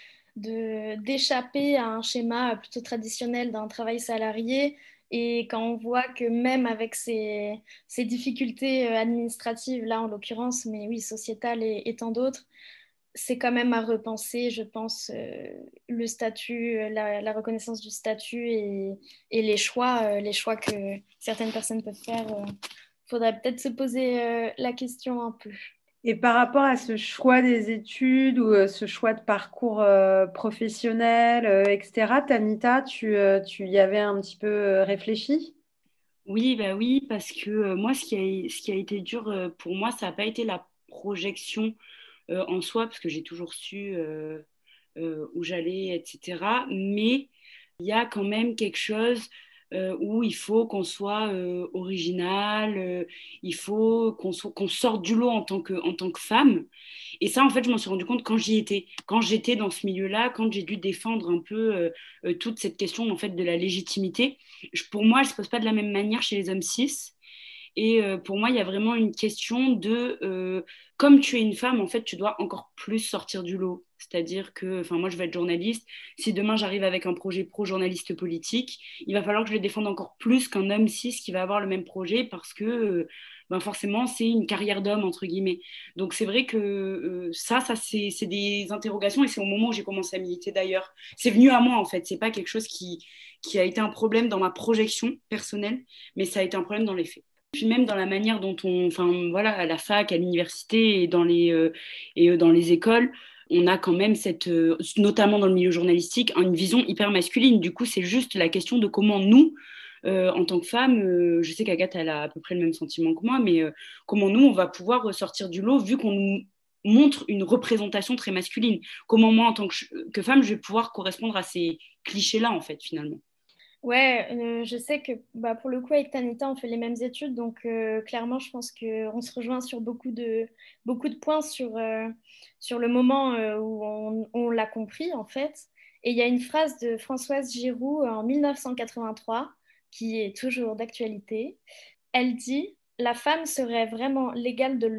d'échapper à un schéma plutôt traditionnel d'un travail salarié. Et quand on voit que même avec ces difficultés administratives, là en l'occurrence, mais oui, sociétales et tant d'autres, c'est quand même à repenser, je pense, le statut, la reconnaissance du statut et les choix que certaines personnes peuvent faire. Faudrait peut-être se poser la question un peu. Et par rapport à ce choix des études ou ce choix de parcours professionnel, etc., Tanita, tu y avais un petit peu réfléchi? Oui, bah oui, parce que moi, ce qui a été dur pour moi, ça n'a pas été la projection en soi, parce que j'ai toujours su où j'allais, etc. Mais il y a quand même quelque chose où il faut qu'on soit original, il faut qu'on sorte du lot en tant que femme. Et ça, en fait, je m'en suis rendu compte quand j'y étais, quand j'étais dans ce milieu-là, quand j'ai dû défendre un peu toute cette question en fait de la légitimité. Pour moi, elle ne se pose pas de la même manière chez les hommes cis. Et pour moi, il y a vraiment une question de, comme tu es une femme, en fait, tu dois encore plus sortir du lot. C'est-à-dire que, enfin, moi, je vais être journaliste. Si demain, j'arrive avec un projet pro-journaliste politique, il va falloir que je le défende encore plus qu'un homme cis qui va avoir le même projet parce que, ben, forcément, c'est une carrière d'homme, entre guillemets. Donc, c'est vrai que ça c'est des interrogations et c'est au moment où j'ai commencé à militer d'ailleurs. C'est venu à moi, en fait. C'est pas quelque chose qui a été un problème dans ma projection personnelle, mais ça a été un problème dans les faits. Puis même dans la manière dont enfin voilà, à la fac, à l'université dans les écoles, on a quand même notamment dans le milieu journalistique, une vision hyper masculine. Du coup, c'est juste la question de comment nous, en tant que femmes, je sais qu'Agathe elle a à peu près le même sentiment que moi, mais comment nous on va pouvoir sortir du lot vu qu'on nous montre une représentation très masculine. Comment moi en tant que femme, je vais pouvoir correspondre à ces clichés-là en fait finalement. Ouais, je sais que pour le coup, avec Tanita, on fait les mêmes études, donc clairement, je pense qu'on se rejoint sur beaucoup de points sur le moment où on l'a compris, en fait. Et il y a une phrase de Françoise Giroud en 1983 qui est toujours d'actualité. Elle dit: « La femme serait vraiment l'égale de l'homme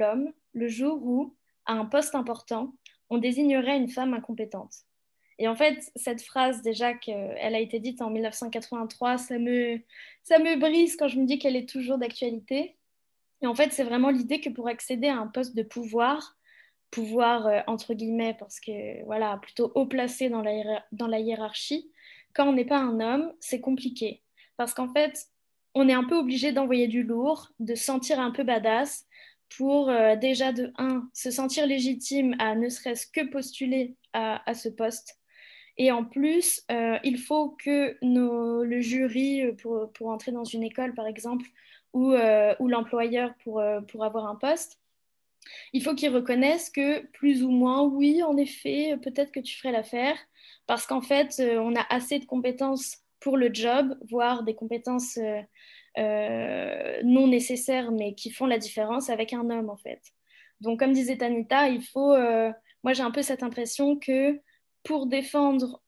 le jour où, à un poste important, on désignerait une femme incompétente. Et en fait, cette phrase, déjà qu'elle a été dite en 1983, ça me brise quand je me dis qu'elle est toujours d'actualité. Et en fait, c'est vraiment l'idée que pour accéder à un poste de pouvoir entre guillemets, parce que voilà, plutôt haut placé dans la hiérarchie, quand on n'est pas un homme, c'est compliqué. Parce qu'en fait, on est un peu obligé d'envoyer du lourd, de se sentir un peu badass pour déjà de un, se sentir légitime à ne serait-ce que postuler à ce poste. Et en plus, il faut que le jury, pour entrer dans une école, par exemple, ou l'employeur pour avoir un poste, il faut qu'ils reconnaissent que plus ou moins, oui, en effet, peut-être que tu ferais l'affaire, parce qu'en fait, on a assez de compétences pour le job, voire des compétences non nécessaires, mais qui font la différence avec un homme, en fait. Donc, comme disait Tanita, moi, j'ai un peu cette impression que pour défendre,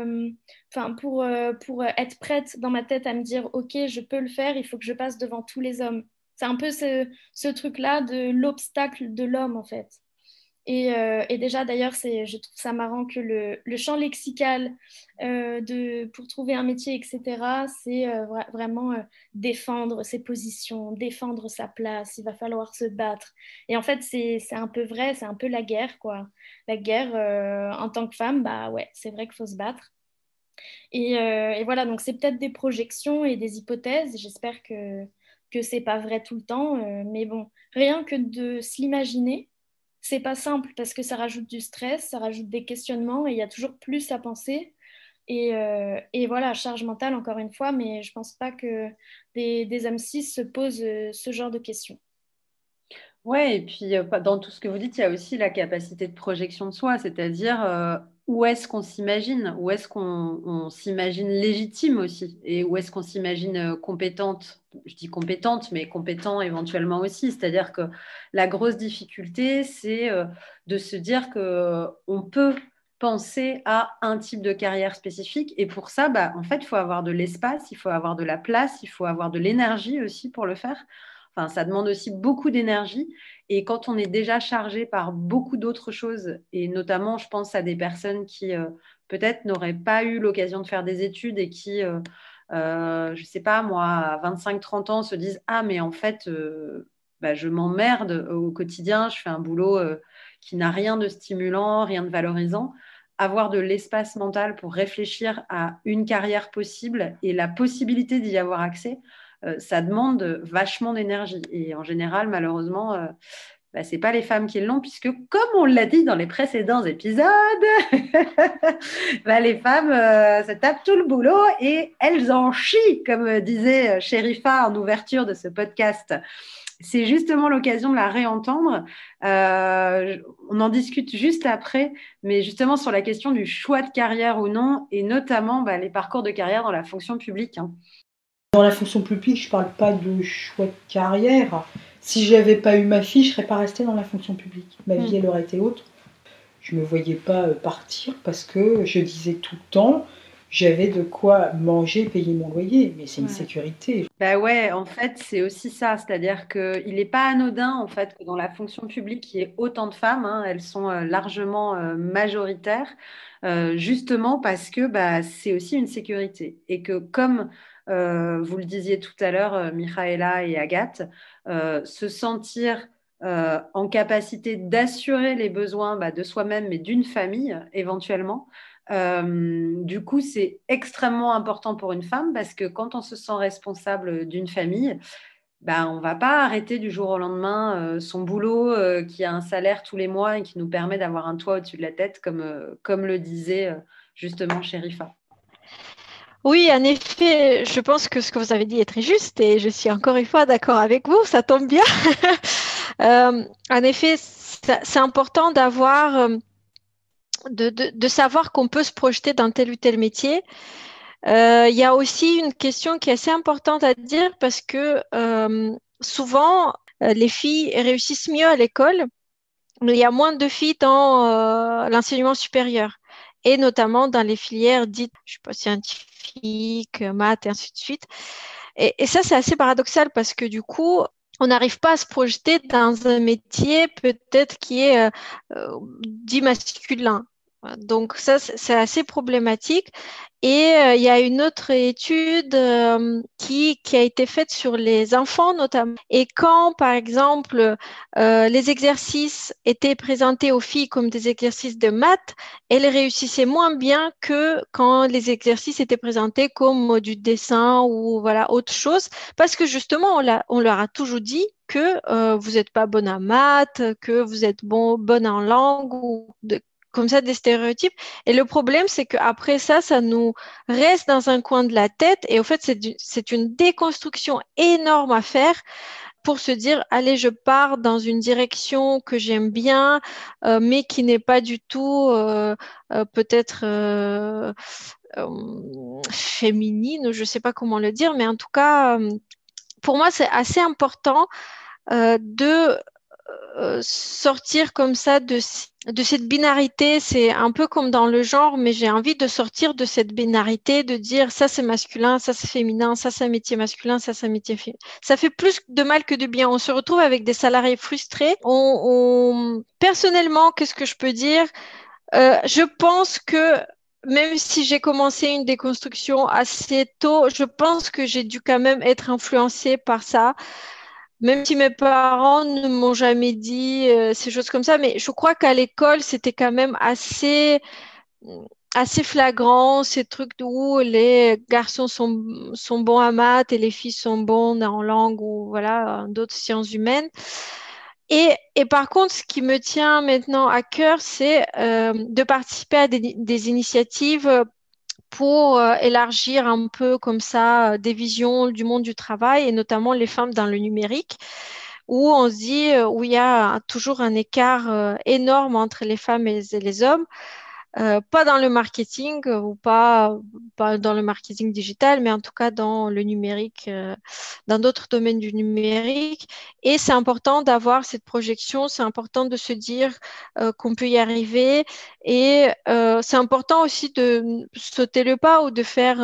pour être prête dans ma tête à me dire, OK, je peux le faire, il faut que je passe devant tous les hommes. C'est un peu ce truc-là de l'obstacle de l'homme, en fait. Et déjà, d'ailleurs, je trouve ça marrant que le champ lexical pour trouver un métier, etc., c'est vraiment défendre ses positions, défendre sa place, il va falloir se battre. Et en fait, c'est un peu vrai, c'est un peu la guerre, quoi. La guerre, en tant que femme, bah ouais, c'est vrai qu'il faut se battre. Et voilà, donc c'est peut-être des projections et des hypothèses. J'espère que c'est pas vrai tout le temps. Mais bon, rien que de se l'imaginer, c'est pas simple parce que ça rajoute du stress, ça rajoute des questionnements et il y a toujours plus à penser. Et voilà, charge mentale encore une fois, mais je pense pas que des hommes cis se posent ce genre de questions. Ouais, et puis dans tout ce que vous dites, il y a aussi la capacité de projection de soi, c'est-à-dire où est-ce qu'on s'imagine, où est-ce qu'on s'imagine légitime aussi, et où est-ce qu'on s'imagine compétente. Je dis compétente, mais compétent éventuellement aussi. C'est-à-dire que la grosse difficulté, c'est de se dire que on peut penser à un type de carrière spécifique, et pour ça, bah, en fait, il faut avoir de l'espace, il faut avoir de la place, il faut avoir de l'énergie aussi pour le faire. Enfin, ça demande aussi beaucoup d'énergie. Et quand on est déjà chargé par beaucoup d'autres choses, et notamment, je pense à des personnes qui peut-être n'auraient pas eu l'occasion de faire des études et qui, je ne sais pas, moi, à 25-30 ans, se disent, ah, mais en fait, bah, je m'emmerde au quotidien, je fais un boulot qui n'a rien de stimulant, rien de valorisant. Avoir de l'espace mental pour réfléchir à une carrière possible et la possibilité d'y avoir accès, ça demande vachement d'énergie. Et en général, malheureusement, bah, ce n'est pas les femmes qui l'ont, puisque comme on l'a dit dans les précédents épisodes, bah, les femmes se tapent tout le boulot et elles en chient, comme disait Sherifa en ouverture de ce podcast. C'est justement l'occasion de la réentendre. On en discute juste après, mais justement sur la question du choix de carrière ou non, et notamment bah, les parcours de carrière dans la fonction publique. Hein. Dans la fonction publique, je ne parle pas de choix de carrière. Si je n'avais pas eu ma fille, je ne serais pas restée dans la fonction publique. Ma vie, elle aurait été autre. Je ne me voyais pas partir parce que je disais tout le temps, j'avais de quoi manger, payer mon loyer. Mais c'est une sécurité. Bah ouais, en fait, c'est aussi ça. C'est-à-dire qu'il n'est pas anodin en fait, que dans la fonction publique, il y ait autant de femmes. Hein, elles sont largement majoritaires, justement parce que bah, c'est aussi une sécurité. Et que comme vous le disiez tout à l'heure, Michaela et Agathe, se sentir en capacité d'assurer les besoins bah, de soi-même, mais d'une famille éventuellement. Du coup, c'est extrêmement important pour une femme parce que quand on se sent responsable d'une famille, bah, on ne va pas arrêter du jour au lendemain son boulot qui a un salaire tous les mois et qui nous permet d'avoir un toit au-dessus de la tête, comme le disait justement Sherifa. Oui, en effet, je pense que ce que vous avez dit est très juste et je suis encore une fois d'accord avec vous, ça tombe bien. En effet, c'est important de savoir qu'on peut se projeter dans tel ou tel métier. Il y a aussi une question qui est assez importante à dire parce que souvent, les filles réussissent mieux à l'école, mais il y a moins de filles dans l'enseignement supérieur et notamment dans les filières dites, je sais pas, scientifiques, maths et ainsi de suite. Et ça, c'est assez paradoxal parce que du coup, on n'arrive pas à se projeter dans un métier peut-être qui est dit masculin. Donc ça, c'est assez problématique. Et il y a une autre étude qui a été faite sur les enfants notamment. Et quand, par exemple, les exercices étaient présentés aux filles comme des exercices de maths, elles réussissaient moins bien que quand les exercices étaient présentés comme du dessin ou voilà, autre chose. Parce que justement, on leur a toujours dit que vous n'êtes pas bonne en maths, que vous êtes bonne en langue ou comme ça des stéréotypes. Et le problème, c'est qu'après ça, ça nous reste dans un coin de la tête. Et au fait, c'est une déconstruction énorme à faire pour se dire, allez, je pars dans une direction que j'aime bien, mais qui n'est pas du tout peut-être féminine, je ne sais pas comment le dire, mais en tout cas, pour moi, c'est assez important de sortir comme ça de cette binarité. C'est un peu comme dans le genre, mais j'ai envie de sortir de cette binarité, de dire ça c'est masculin, ça c'est féminin, ça c'est un métier masculin, ça c'est un métier féminin. Ça fait plus de mal que de bien. On se retrouve avec des salariés frustrés. Personnellement, qu'est-ce que je peux dire? Je pense que même si j'ai commencé une déconstruction assez tôt, je pense que j'ai dû quand même être influencée par ça. Même si mes parents ne m'ont jamais dit ces choses comme ça, mais je crois qu'à l'école, c'était quand même assez flagrant, ces trucs où les garçons sont bons à maths et les filles sont bonnes en langue ou voilà, en d'autres sciences humaines. Et par contre, ce qui me tient maintenant à cœur, c'est de participer à des initiatives pour élargir un peu comme ça des visions du monde du travail et notamment les femmes dans le numérique où on se dit, où il y a toujours un écart énorme entre les femmes et les hommes. Pas dans le marketing ou pas dans le marketing digital, mais en tout cas dans le numérique, dans d'autres domaines du numérique. Et c'est important d'avoir cette projection, c'est important de se dire qu'on peut y arriver. Et c'est important aussi de sauter le pas ou de faire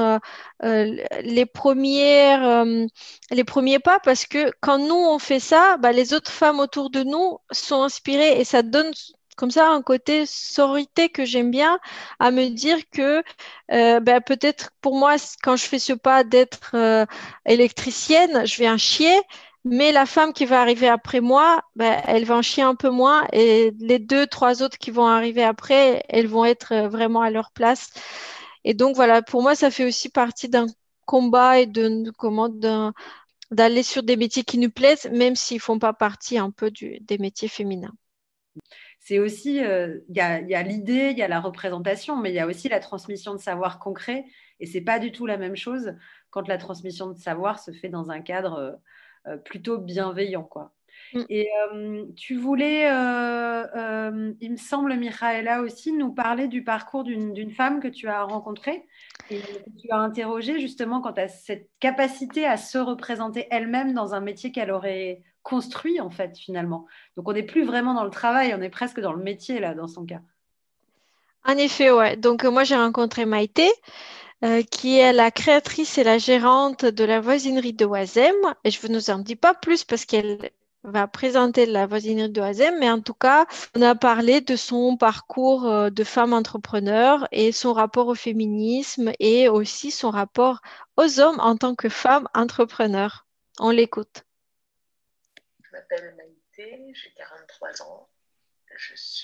les premiers pas parce que quand nous, on fait ça, bah, les autres femmes autour de nous sont inspirées et ça donne comme ça un côté sororité que j'aime bien, à me dire que ben, peut-être pour moi, quand je fais ce pas d'être électricienne, je vais en chier, mais la femme qui va arriver après moi, ben, elle va en chier un peu moins, et les deux, trois autres qui vont arriver après, elles vont être vraiment à leur place. Et donc voilà, pour moi, ça fait aussi partie d'un combat et d'aller sur des métiers qui nous plaisent, même s'ils font pas partie un peu des métiers féminins. C'est aussi, il y a l'idée, il y a la représentation, mais il y a aussi la transmission de savoir concret. Et c'est pas du tout la même chose quand la transmission de savoir se fait dans un cadre plutôt bienveillant, quoi. Mm. Et tu voulais, il me semble, Michaela aussi, nous parler du parcours d'une femme que tu as rencontrée et que tu as interrogée justement quant à cette capacité à se représenter elle-même dans un métier qu'elle aurait construit, en fait, finalement. Donc, on n'est plus vraiment dans le travail, on est presque dans le métier, là, dans son cas. En effet, ouais. Donc, moi, j'ai rencontré Maïté, qui est la créatrice et la gérante de la voisinerie de Oisem. Et je ne vous en dis pas plus parce qu'elle va présenter la voisinerie de Oisem, mais en tout cas, on a parlé de son parcours de femme entrepreneur et son rapport au féminisme et aussi son rapport aux hommes en tant que femme entrepreneur. On l'écoute. Je m'appelle Maïté, j'ai 43 ans. Je suis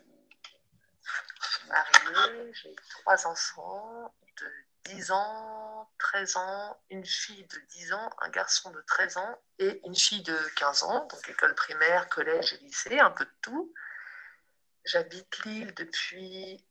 mariée, j'ai 3 enfants de 10 ans, 13 ans, une fille de 10 ans, un garçon de 13 ans et une fille de 15 ans, donc école primaire, collège et lycée, un peu de tout. J'habite Lille depuis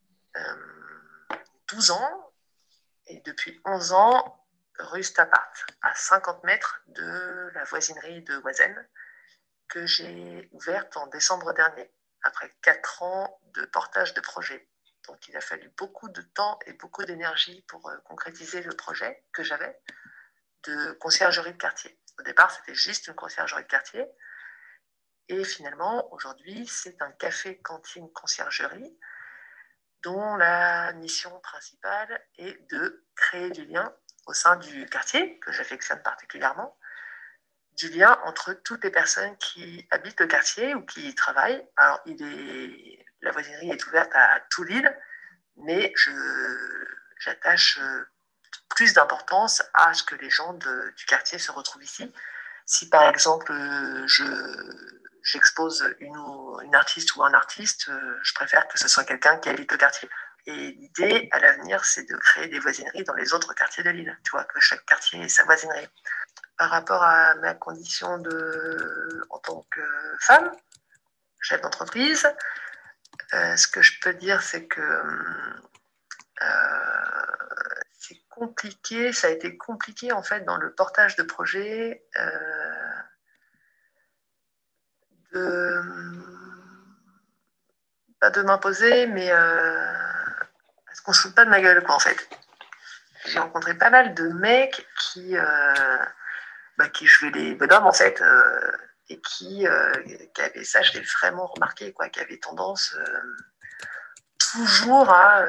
12 ans et depuis 11 ans, rue Stapart, à 50 mètres de la voisinerie de Oisem, que j'ai ouverte en décembre dernier, après 4 ans de portage de projet. Donc il a fallu beaucoup de temps et beaucoup d'énergie pour concrétiser le projet que j'avais de conciergerie de quartier. Au départ, c'était juste une conciergerie de quartier. Et finalement, aujourd'hui, c'est un café-cantine conciergerie dont la mission principale est de créer du lien au sein du quartier, que j'affectionne particulièrement, du lien entre toutes les personnes qui habitent le quartier ou qui y travaillent. Alors, la voisinerie est ouverte à tout l'île, mais j'attache plus d'importance à ce que les gens du quartier se retrouvent ici. Si par exemple j'expose une artiste ou un artiste, je préfère que ce soit quelqu'un qui habite le quartier. Et l'idée à l'avenir, c'est de créer des voisineries dans les autres quartiers de l'île, tu vois, que chaque quartier ait sa voisinerie. Par rapport à ma condition en tant que femme, chef d'entreprise, ce que je peux dire, c'est que c'est compliqué, ça a été compliqué en fait dans le portage de projet pas de m'imposer, mais à ce qu'on se fout pas de ma gueule, quoi, en fait. J'ai rencontré pas mal de mecs qui jouaient les bonhommes, en fait, et qui avaient, ça je l'ai vraiment remarqué, quoi, qui avaient tendance toujours à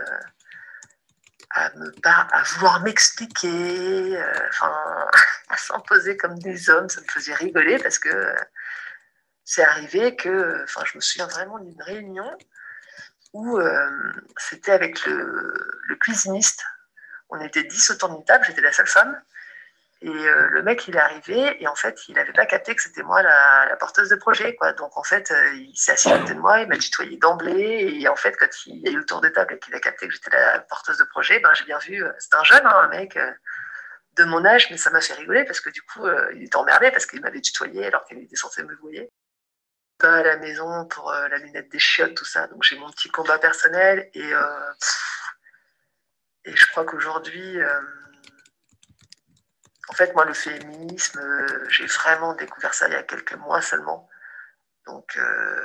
vouloir m'expliquer, à s'imposer comme des hommes. Ça me faisait rigoler parce que c'est arrivé que, je me souviens vraiment d'une réunion où c'était avec le cuisiniste. On était 10 autour d'une table, j'étais la seule femme. Et le mec, il est arrivé et en fait, il n'avait pas capté que c'était moi la porteuse de projet, quoi. Donc en fait, il s'est assis à côté de moi, il m'a tutoyé d'emblée. Et en fait, quand il y a eu le tour de table et qu'il a capté que j'étais la porteuse de projet, j'ai bien vu, c'était un jeune, un mec de mon âge, mais ça m'a fait rigoler parce que du coup, il était emmerdé parce qu'il m'avait tutoyé alors qu'il était censé me voyer. Pas à la maison pour la lunette des chiottes, tout ça. Donc j'ai mon petit combat personnel et je crois qu'aujourd'hui... En fait, moi, le féminisme, j'ai vraiment découvert ça il y a quelques mois seulement. Donc,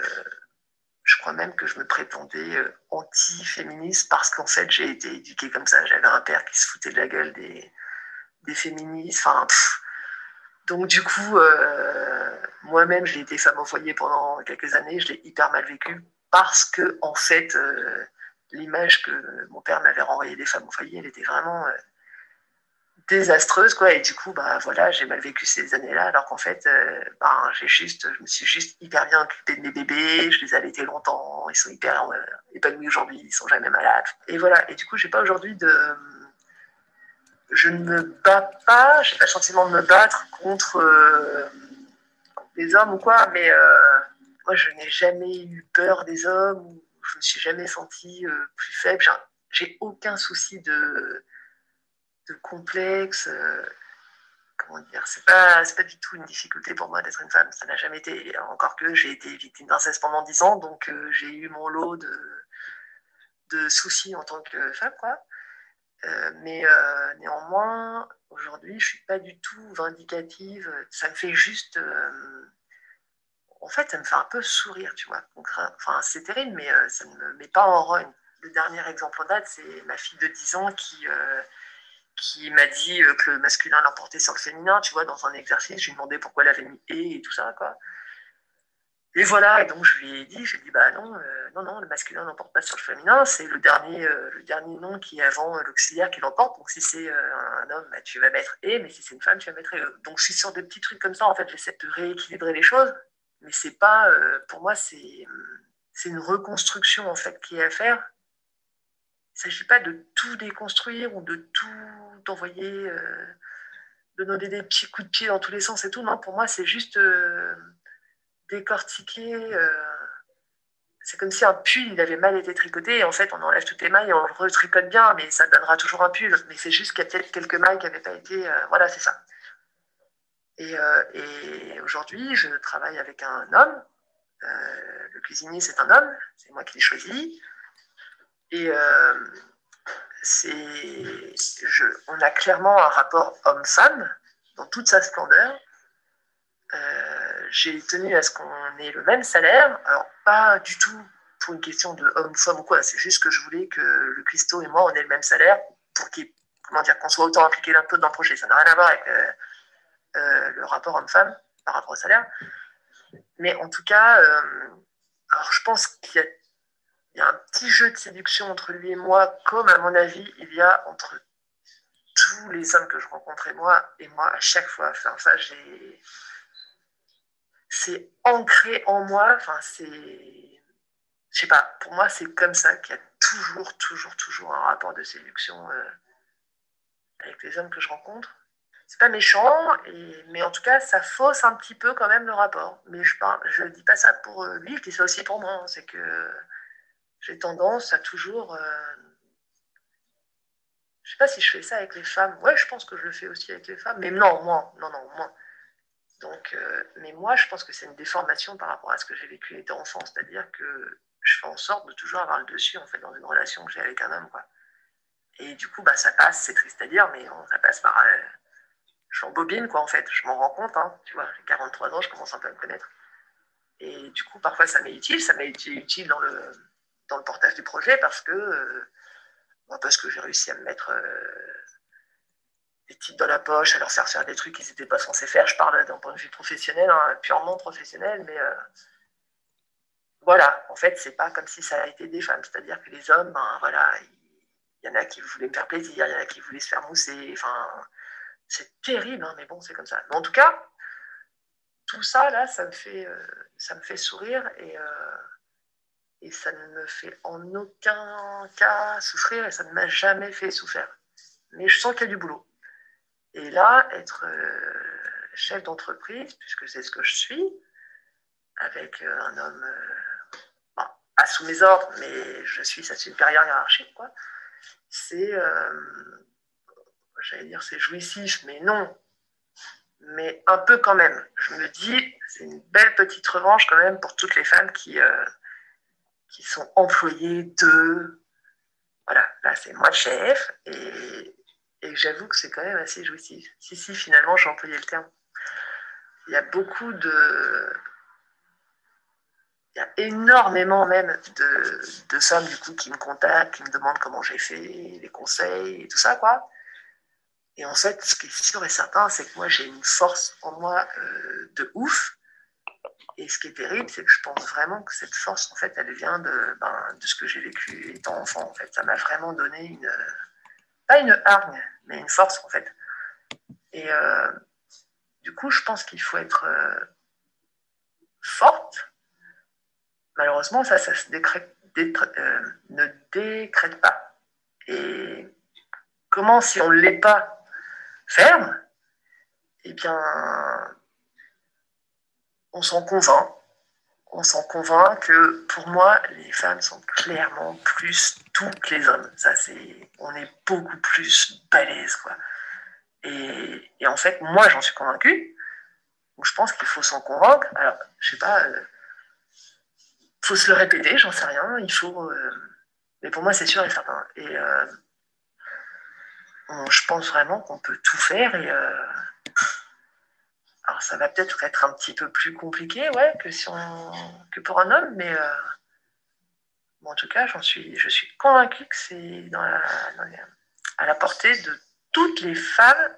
je crois même que je me prétendais anti-féministe parce qu'en fait, j'ai été éduquée comme ça. J'avais un père qui se foutait de la gueule des féministes. Donc, du coup, moi-même, j'ai été femme au foyer pendant quelques années. Je l'ai hyper mal vécu parce que, en fait, l'image que mon père m'avait renvoyée des femmes au foyer, elle était vraiment... désastreuse, quoi. Et du coup, j'ai mal vécu ces années-là, alors qu'en fait, je me suis juste hyper bien occupée de mes bébés, je les ai allaités longtemps, ils sont hyper épanouis aujourd'hui, ils sont jamais malades. Et voilà. Et du coup, j'ai pas aujourd'hui je ne me bats pas, j'ai pas le sentiment de me battre contre des hommes ou quoi, mais moi, je n'ai jamais eu peur des hommes, ou je me suis jamais sentie plus faible. J'ai aucun souci de complexe. Comment dire, c'est pas du tout une difficulté pour moi d'être une femme. Ça n'a jamais été. Encore que j'ai été victime d'inceste pendant 10 ans, donc j'ai eu mon lot de soucis en tant que femme, quoi. Mais néanmoins, aujourd'hui, je suis pas du tout vindicative. Ça me fait juste... en fait, ça me fait un peu sourire, tu vois. C'est terrible, mais ça ne me met pas en rogne. Le dernier exemple en date, c'est ma fille de 10 ans qui m'a dit que le masculin l'emportait sur le féminin, tu vois, dans un exercice. Je lui ai demandé pourquoi elle avait mis « et » tout ça, quoi. Et voilà, et donc je lui ai dit non, le masculin n'emporte pas sur le féminin, c'est le dernier nom qui est avant l'auxiliaire qui l'emporte. Donc si c'est un homme, tu vas mettre « et », mais si c'est une femme, tu vas mettre « e ». Donc je suis sur des petits trucs comme ça, en fait, j'essaie de rééquilibrer les choses, mais c'est pas, pour moi, c'est une reconstruction, en fait, qui est à faire. Il ne s'agit pas de tout déconstruire ou de tout envoyer, de donner des petits coups de pied dans tous les sens et tout. Non, pour moi, c'est juste décortiquer. C'est comme si un pull, il avait mal été tricoté et en fait, on enlève toutes les mailles et on le retricote bien, mais ça donnera toujours un pull. Mais c'est juste qu'il y a peut-être quelques mailles qui n'avaient pas été... voilà, c'est ça. Et aujourd'hui, je travaille avec un homme. Le cuisinier, c'est un homme. C'est moi qui l'ai choisi. Et on a clairement un rapport homme-femme dans toute sa splendeur. J'ai tenu à ce qu'on ait le même salaire. Alors, pas du tout pour une question de homme-femme ou quoi. C'est juste que je voulais que le cuistot et moi, on ait le même salaire pour qu'on soit autant impliqués l'un que l'autre dans le projet. Ça n'a rien à voir avec le rapport homme-femme par rapport au salaire. Mais en tout cas, alors je pense qu'il y a un petit jeu de séduction entre lui et moi, comme à mon avis, il y a entre tous les hommes que je rencontrais, et moi à chaque fois, enfin, ça, c'est ancré en moi, enfin, je sais pas, pour moi, c'est comme ça qu'il y a toujours un rapport de séduction avec les hommes que je rencontre. C'est pas méchant, mais en tout cas, ça fausse un petit peu quand même le rapport. Mais je dis pas ça pour lui, je dis ça aussi pour moi. Hein. C'est que j'ai tendance à toujours... je sais pas si je fais ça avec les femmes. Ouais, je pense que je le fais aussi avec les femmes. Mais non, moi. Donc, mais moi, je pense que c'est une déformation par rapport à ce que j'ai vécu étant enfant. C'est-à-dire que je fais en sorte de toujours avoir le dessus, en fait, dans une relation que j'ai avec un homme, quoi. Et du coup, ça passe, c'est triste à dire, mais ça passe par... je m'embobine, quoi, en fait. Je m'en rends compte, hein. Tu vois, j'ai 43 ans, je commence un peu à me connaître. Et du coup, parfois, ça m'est utile. Ça m'est utile dans le portage du projet parce que j'ai réussi à me mettre des types dans la poche, à leur faire des trucs qu'ils n'étaient pas censés faire. Je parle d'un point de vue professionnel, hein, purement professionnel, mais voilà. En fait, c'est pas comme si ça a été des femmes. C'est-à-dire que les hommes, voilà, il y en a qui voulaient me faire plaisir, il y en a qui voulaient se faire mousser. Enfin, c'est terrible, hein, mais bon, c'est comme ça. Mais en tout cas, tout ça, là, ça me fait sourire et ça ne me fait en aucun cas souffrir et ça ne m'a jamais fait souffrir. Mais je sens qu'il y a du boulot. Et là, être chef d'entreprise, puisque c'est ce que je suis, avec un homme pas sous mes ordres, mais je suis sa supérieure hiérarchique, quoi, c'est, j'allais dire c'est jouissif, mais non. Mais un peu quand même. Je me dis, c'est une belle petite revanche quand même pour toutes les femmes qui sont employées de... Voilà, là c'est moi le chef et j'avoue que c'est quand même assez jouissif. Si, finalement j'ai employé le terme. Il y a beaucoup de... Il y a énormément même de femmes du coup qui me contactent, qui me demandent comment j'ai fait, des conseils et tout ça, quoi. Et en fait, ce qui est sûr et certain, c'est que moi, j'ai une force en moi de ouf. Et ce qui est terrible, c'est que je pense vraiment que cette force, en fait, elle vient de ce que j'ai vécu étant enfant. En fait, ça m'a vraiment donné pas une hargne, mais une force, en fait. Et du coup, je pense qu'il faut être forte. Malheureusement, ça se ne décrète pas. Et comment, si on ne l'est pas ferme, eh bien, on s'en convainc. On s'en convainc que pour moi, les femmes sont clairement plus doux que les hommes. Ça, on est beaucoup plus balèze, quoi. Et en fait, moi, j'en suis convaincue. Donc, je pense qu'il faut s'en convaincre. Alors, je sais pas, faut se le répéter, j'en sais rien. Il faut, mais pour moi, c'est sûr et certain. Et je pense vraiment qu'on peut tout faire. Et alors, ça va peut-être être un petit peu plus compliqué, ouais, que pour un homme, mais en tout cas, je suis convaincue que c'est à la portée de toutes les femmes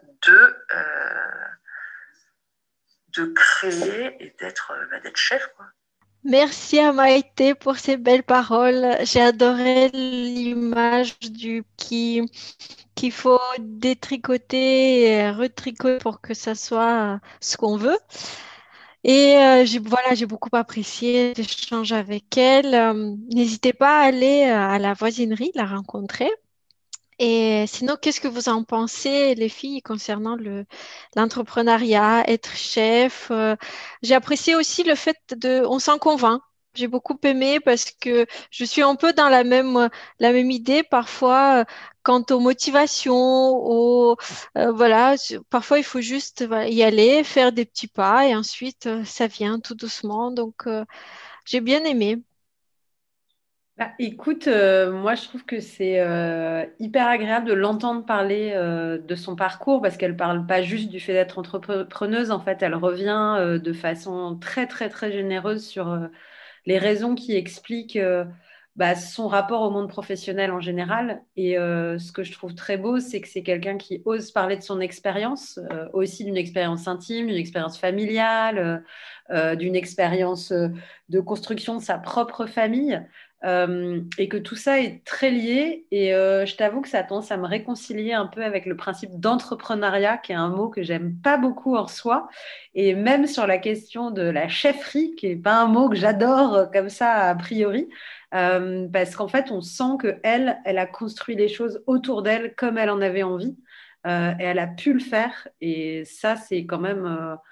de créer et d'être chef, quoi. Merci à Maïté pour ces belles paroles. J'ai adoré l'image qu'il faut détricoter et retricoter pour que ça soit ce qu'on veut. Et j'ai beaucoup apprécié l'échange avec elle. N'hésitez pas à aller à la voisinerie, la rencontrer. Et sinon, qu'est-ce que vous en pensez, les filles, concernant l'entrepreneuriat, être chef? J'ai apprécié aussi le fait on s'en convainc. J'ai beaucoup aimé parce que je suis un peu dans la même idée parfois quant aux motivations, voilà, parfois il faut juste voilà, y aller, faire des petits pas et ensuite ça vient tout doucement. Donc j'ai bien aimé. Bah, écoute, moi je trouve que c'est hyper agréable de l'entendre parler de son parcours parce qu'elle parle pas juste du fait d'être entrepreneuse, en fait, elle revient de façon très très très généreuse sur les raisons qui expliquent son rapport au monde professionnel en général. Et ce que je trouve très beau, c'est que c'est quelqu'un qui ose parler de son expérience, aussi d'une expérience intime, d'une expérience familiale, d'une expérience de construction de sa propre famille, et que tout ça est très lié. Et je t'avoue que ça a tendance à me réconcilier un peu avec le principe d'entrepreneuriat, qui est un mot que j'aime pas beaucoup en soi, et même sur la question de la chefferie, qui est pas un mot que j'adore comme ça a priori, parce qu'en fait, on sent que elle a construit les choses autour d'elle comme elle en avait envie, et elle a pu le faire. Et ça, c'est quand même,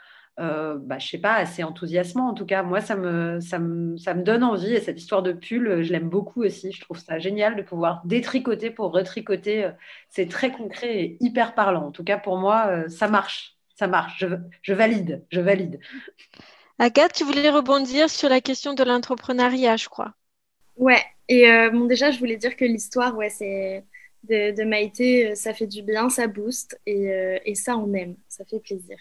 je sais pas, assez enthousiasmant. En tout cas, moi, ça me donne envie. Et cette histoire de pull, je l'aime beaucoup aussi. Je trouve ça génial de pouvoir détricoter pour retricoter. C'est très concret et hyper parlant. En tout cas, pour moi, ça marche. Ça marche. Je valide. Je valide. Agathe, tu voulais rebondir sur la question de l'entrepreneuriat, je crois. Ouais, et bon, déjà, je voulais dire que l'histoire, ouais, c'est de Maïté, ça fait du bien, ça booste, et ça, on aime, ça fait plaisir.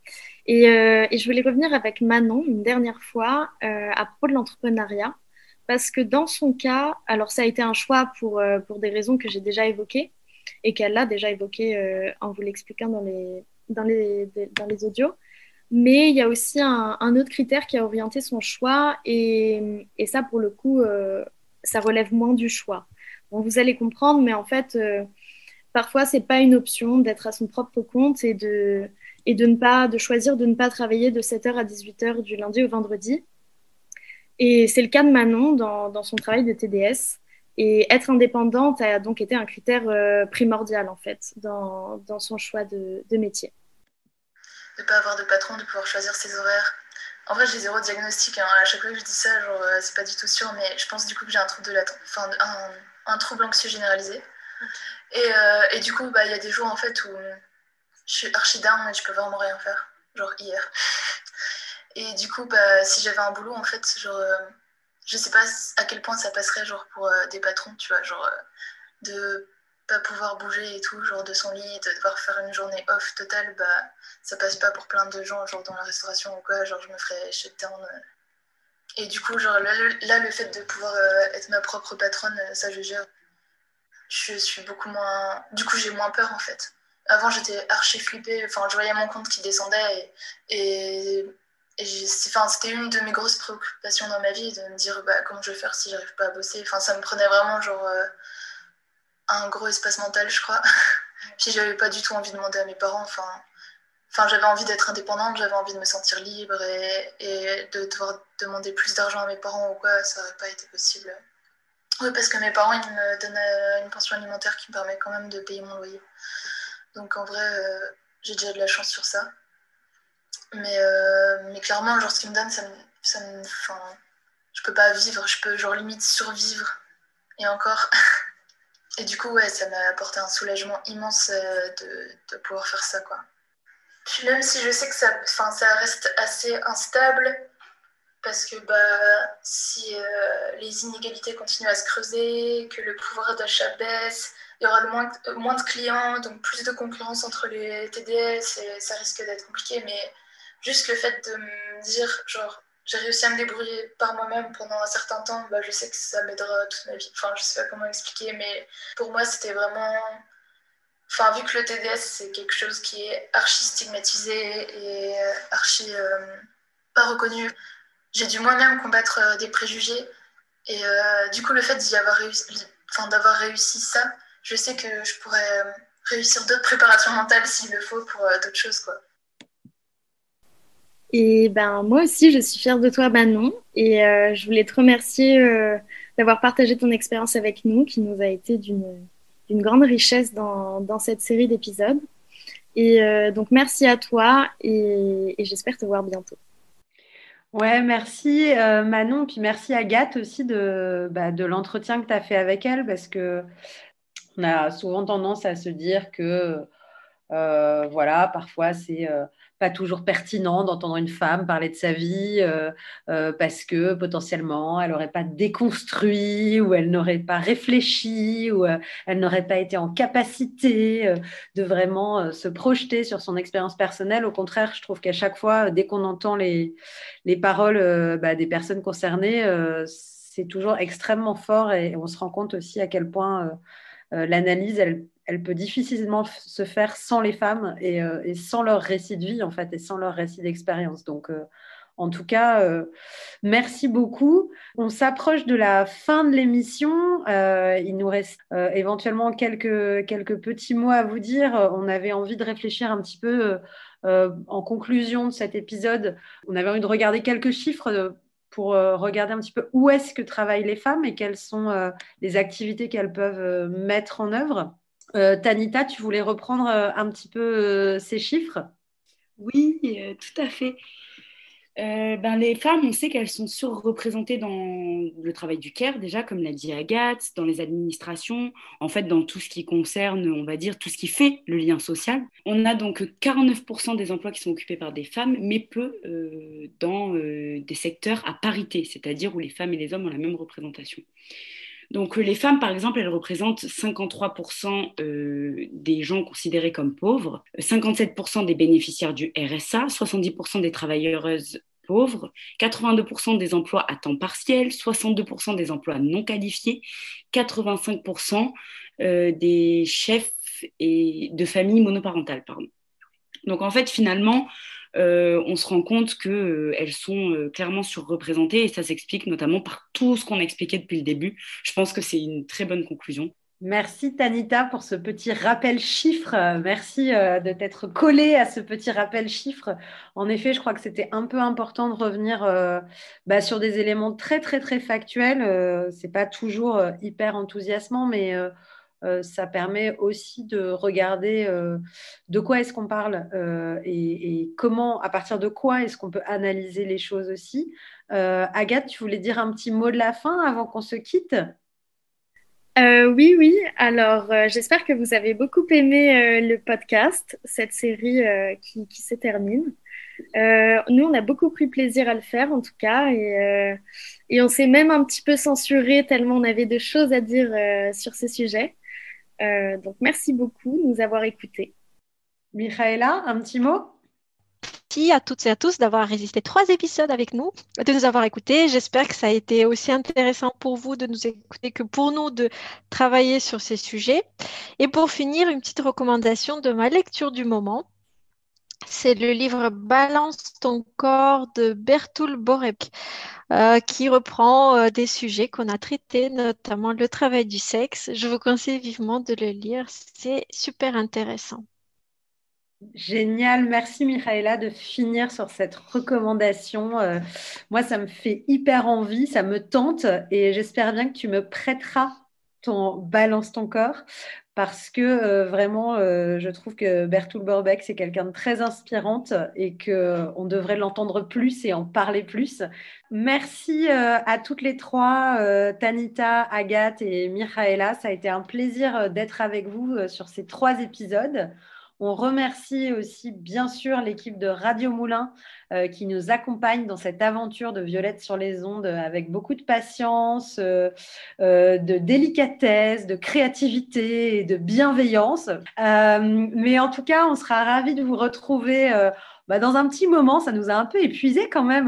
Et je voulais revenir avec Manon une dernière fois à propos de l'entrepreneuriat, parce que dans son cas, alors ça a été un choix pour des raisons que j'ai déjà évoquées, et qu'elle a déjà évoquées en vous l'expliquant dans les audios. Mais il y a aussi un autre critère qui a orienté son choix et ça, pour le coup, ça relève moins du choix. Bon, vous allez comprendre, mais en fait, parfois, c'est pas une option d'être à son propre compte et de choisir de ne pas travailler de 7h à 18h du lundi au vendredi. Et c'est le cas de Manon dans son travail de TDS. Et être indépendante a donc été un critère primordial, en fait, dans son choix de métier. De pas avoir de patron, de pouvoir choisir ses horaires. En vrai, j'ai zéro diagnostic. Hein. À chaque fois que je dis ça, genre, c'est pas du tout sûr, mais je pense du coup que j'ai un trouble un trouble anxieux généralisé. Et du coup, il y a des jours en fait où je suis archi down et je peux vraiment rien faire. Genre hier. Et du coup, si j'avais un boulot, en fait, genre, je sais pas à quel point ça passerait genre pour des patrons, tu vois, genre de pas pouvoir bouger et tout, genre de son lit, de devoir faire une journée off totale, ça passe pas pour plein de gens, genre dans la restauration ou quoi, genre je me ferais shutdown. Et du coup, genre là, le fait de pouvoir être ma propre patronne, ça je gère. Je suis beaucoup moins... Du coup, j'ai moins peur en fait. Avant, j'étais archi flippée, enfin, je voyais mon compte qui descendait c'était une de mes grosses préoccupations dans ma vie, de me dire comment je vais faire si j'arrive pas à bosser. Enfin, ça me prenait vraiment genre un gros espace mental, je crois. Puis j'avais pas du tout envie de demander à mes parents. Enfin, j'avais envie d'être indépendante, j'avais envie de me sentir libre et de devoir demander plus d'argent à mes parents ou quoi, ça aurait pas été possible. Oui, parce que mes parents, ils me donnent une pension alimentaire qui me permet quand même de payer mon loyer. Donc en vrai, j'ai déjà de la chance sur ça. Mais clairement, genre, ce qu'ils me donnent, je peux pas vivre, je peux genre limite survivre. Et encore. Et du coup, ouais, ça m'a apporté un soulagement immense de pouvoir faire ça, quoi. Puis même si je sais que ça reste assez instable, parce que si les inégalités continuent à se creuser, que le pouvoir d'achat baisse, il y aura moins de clients, donc plus de concurrence entre les TDS, et ça risque d'être compliqué. Mais juste le fait de me dire, genre, j'ai réussi à me débrouiller par moi-même pendant un certain temps, je sais que ça m'aidera toute ma vie. Enfin, je sais pas comment expliquer, mais pour moi, c'était vraiment... Enfin, vu que le TDS, c'est quelque chose qui est archi stigmatisé et archi pas reconnu, j'ai dû moi-même combattre des préjugés. Et du coup, le fait d'avoir réussi ça, je sais que je pourrais réussir d'autres préparations mentales s'il le faut pour d'autres choses, quoi. Et moi aussi, je suis fière de toi, Manon. Et je voulais te remercier d'avoir partagé ton expérience avec nous, qui nous a été d'une grande richesse dans cette série d'épisodes. Et donc, merci à toi et j'espère te voir bientôt. Ouais, merci Manon, puis merci Agathe aussi de l'entretien que tu as fait avec elle, parce que on a souvent tendance à se dire que voilà, parfois c'est pas toujours pertinent d'entendre une femme parler de sa vie parce que potentiellement elle n'aurait pas déconstruit ou elle n'aurait pas réfléchi ou elle n'aurait pas été en capacité de vraiment se projeter sur son expérience personnelle. Au contraire, je trouve qu'à chaque fois, dès qu'on entend les paroles des personnes concernées, c'est toujours extrêmement fort et on se rend compte aussi à quel point l'analyse, elle peut difficilement se faire sans les femmes et sans leur récit de vie, en fait, et sans leur récit d'expérience. Donc, En tout cas, merci beaucoup. On s'approche de la fin de l'émission. Il nous reste éventuellement quelques petits mots à vous dire. On avait envie de réfléchir un petit peu en conclusion de cet épisode. On avait envie de regarder quelques chiffres pour regarder un petit peu où est-ce que travaillent les femmes et quelles sont les activités qu'elles peuvent mettre en œuvre. Tanita, tu voulais reprendre un petit peu ces chiffres? Oui, tout à fait. Les femmes, on sait qu'elles sont surreprésentées dans le travail du care, déjà, comme l'a dit Agathe, dans les administrations, en fait, dans tout ce qui concerne, on va dire, tout ce qui fait le lien social. On a donc 49% des emplois qui sont occupés par des femmes, mais peu dans des secteurs à parité, c'est-à-dire où les femmes et les hommes ont la même représentation. Donc les femmes, par exemple, elles représentent 53% des gens considérés comme pauvres, 57% des bénéficiaires du RSA, 70% des travailleuses pauvres, 82% des emplois à temps partiel, 62% des emplois non qualifiés, 85% des chefs et de familles monoparentales. Pardon. Donc en fait, finalement, on se rend compte qu'elles sont clairement surreprésentées et ça s'explique notamment par tout ce qu'on a expliqué depuis le début. Je pense que c'est une très bonne conclusion. Merci Tanita pour ce petit rappel chiffre. Merci de t'être collée à ce petit rappel chiffre. En effet, je crois que c'était un peu important de revenir sur des éléments très très très factuels. C'est pas toujours hyper enthousiasmant, mais ça permet aussi de regarder de quoi est-ce qu'on parle et comment, à partir de quoi est-ce qu'on peut analyser les choses aussi. Agathe, tu voulais dire un petit mot de la fin avant qu'on se quitte? Oui. Alors, j'espère que vous avez beaucoup aimé le podcast, cette série qui se termine. Nous, on a beaucoup pris plaisir à le faire, en tout cas, et on s'est même un petit peu censuré tellement on avait de choses à dire sur ce sujet. Donc, merci beaucoup de nous avoir écoutés. Michaela, un petit mot? Merci à toutes et à tous d'avoir résisté 3 épisodes avec nous, de nous avoir écoutés. J'espère que ça a été aussi intéressant pour vous de nous écouter que pour nous de travailler sur ces sujets. Et pour finir, une petite recommandation de ma lecture du moment. C'est le livre Balance ton corps de Bertolt Borek, qui reprend des sujets qu'on a traités, notamment le travail du sexe. Je vous conseille vivement de le lire, c'est super intéressant. Génial, merci Michaela de finir sur cette recommandation. Moi, ça me fait hyper envie, ça me tente et j'espère bien que tu me prêteras ton Balance ton corps parce que vraiment, je trouve que Bertolt Borbeck, c'est quelqu'un de très inspirante et qu'on devrait l'entendre plus et en parler plus. Merci à toutes les trois, Tanita, Agathe et Michaela. Ça a été un plaisir d'être avec vous sur ces 3 épisodes. On remercie aussi bien sûr l'équipe de Radio Moulin qui nous accompagne dans cette aventure de Violette sur les ondes avec beaucoup de patience, de délicatesse, de créativité et de bienveillance. Mais en tout cas, on sera ravis de vous retrouver dans un petit moment. Ça nous a un peu épuisé quand même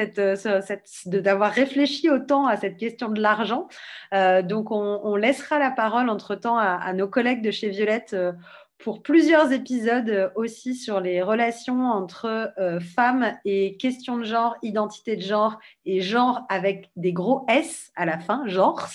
d'avoir réfléchi autant à cette question de l'argent. Donc, on laissera la parole entre-temps à nos collègues de chez Violette pour plusieurs épisodes aussi sur les relations entre femmes et questions de genre, identité de genre et genre avec des gros S à la fin, genre.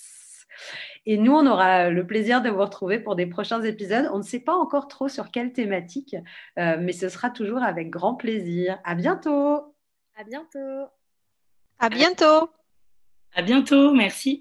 Et nous, on aura le plaisir de vous retrouver pour des prochains épisodes. On ne sait pas encore trop sur quelle thématique, mais ce sera toujours avec grand plaisir. À bientôt. À bientôt. À bientôt. À bientôt, merci.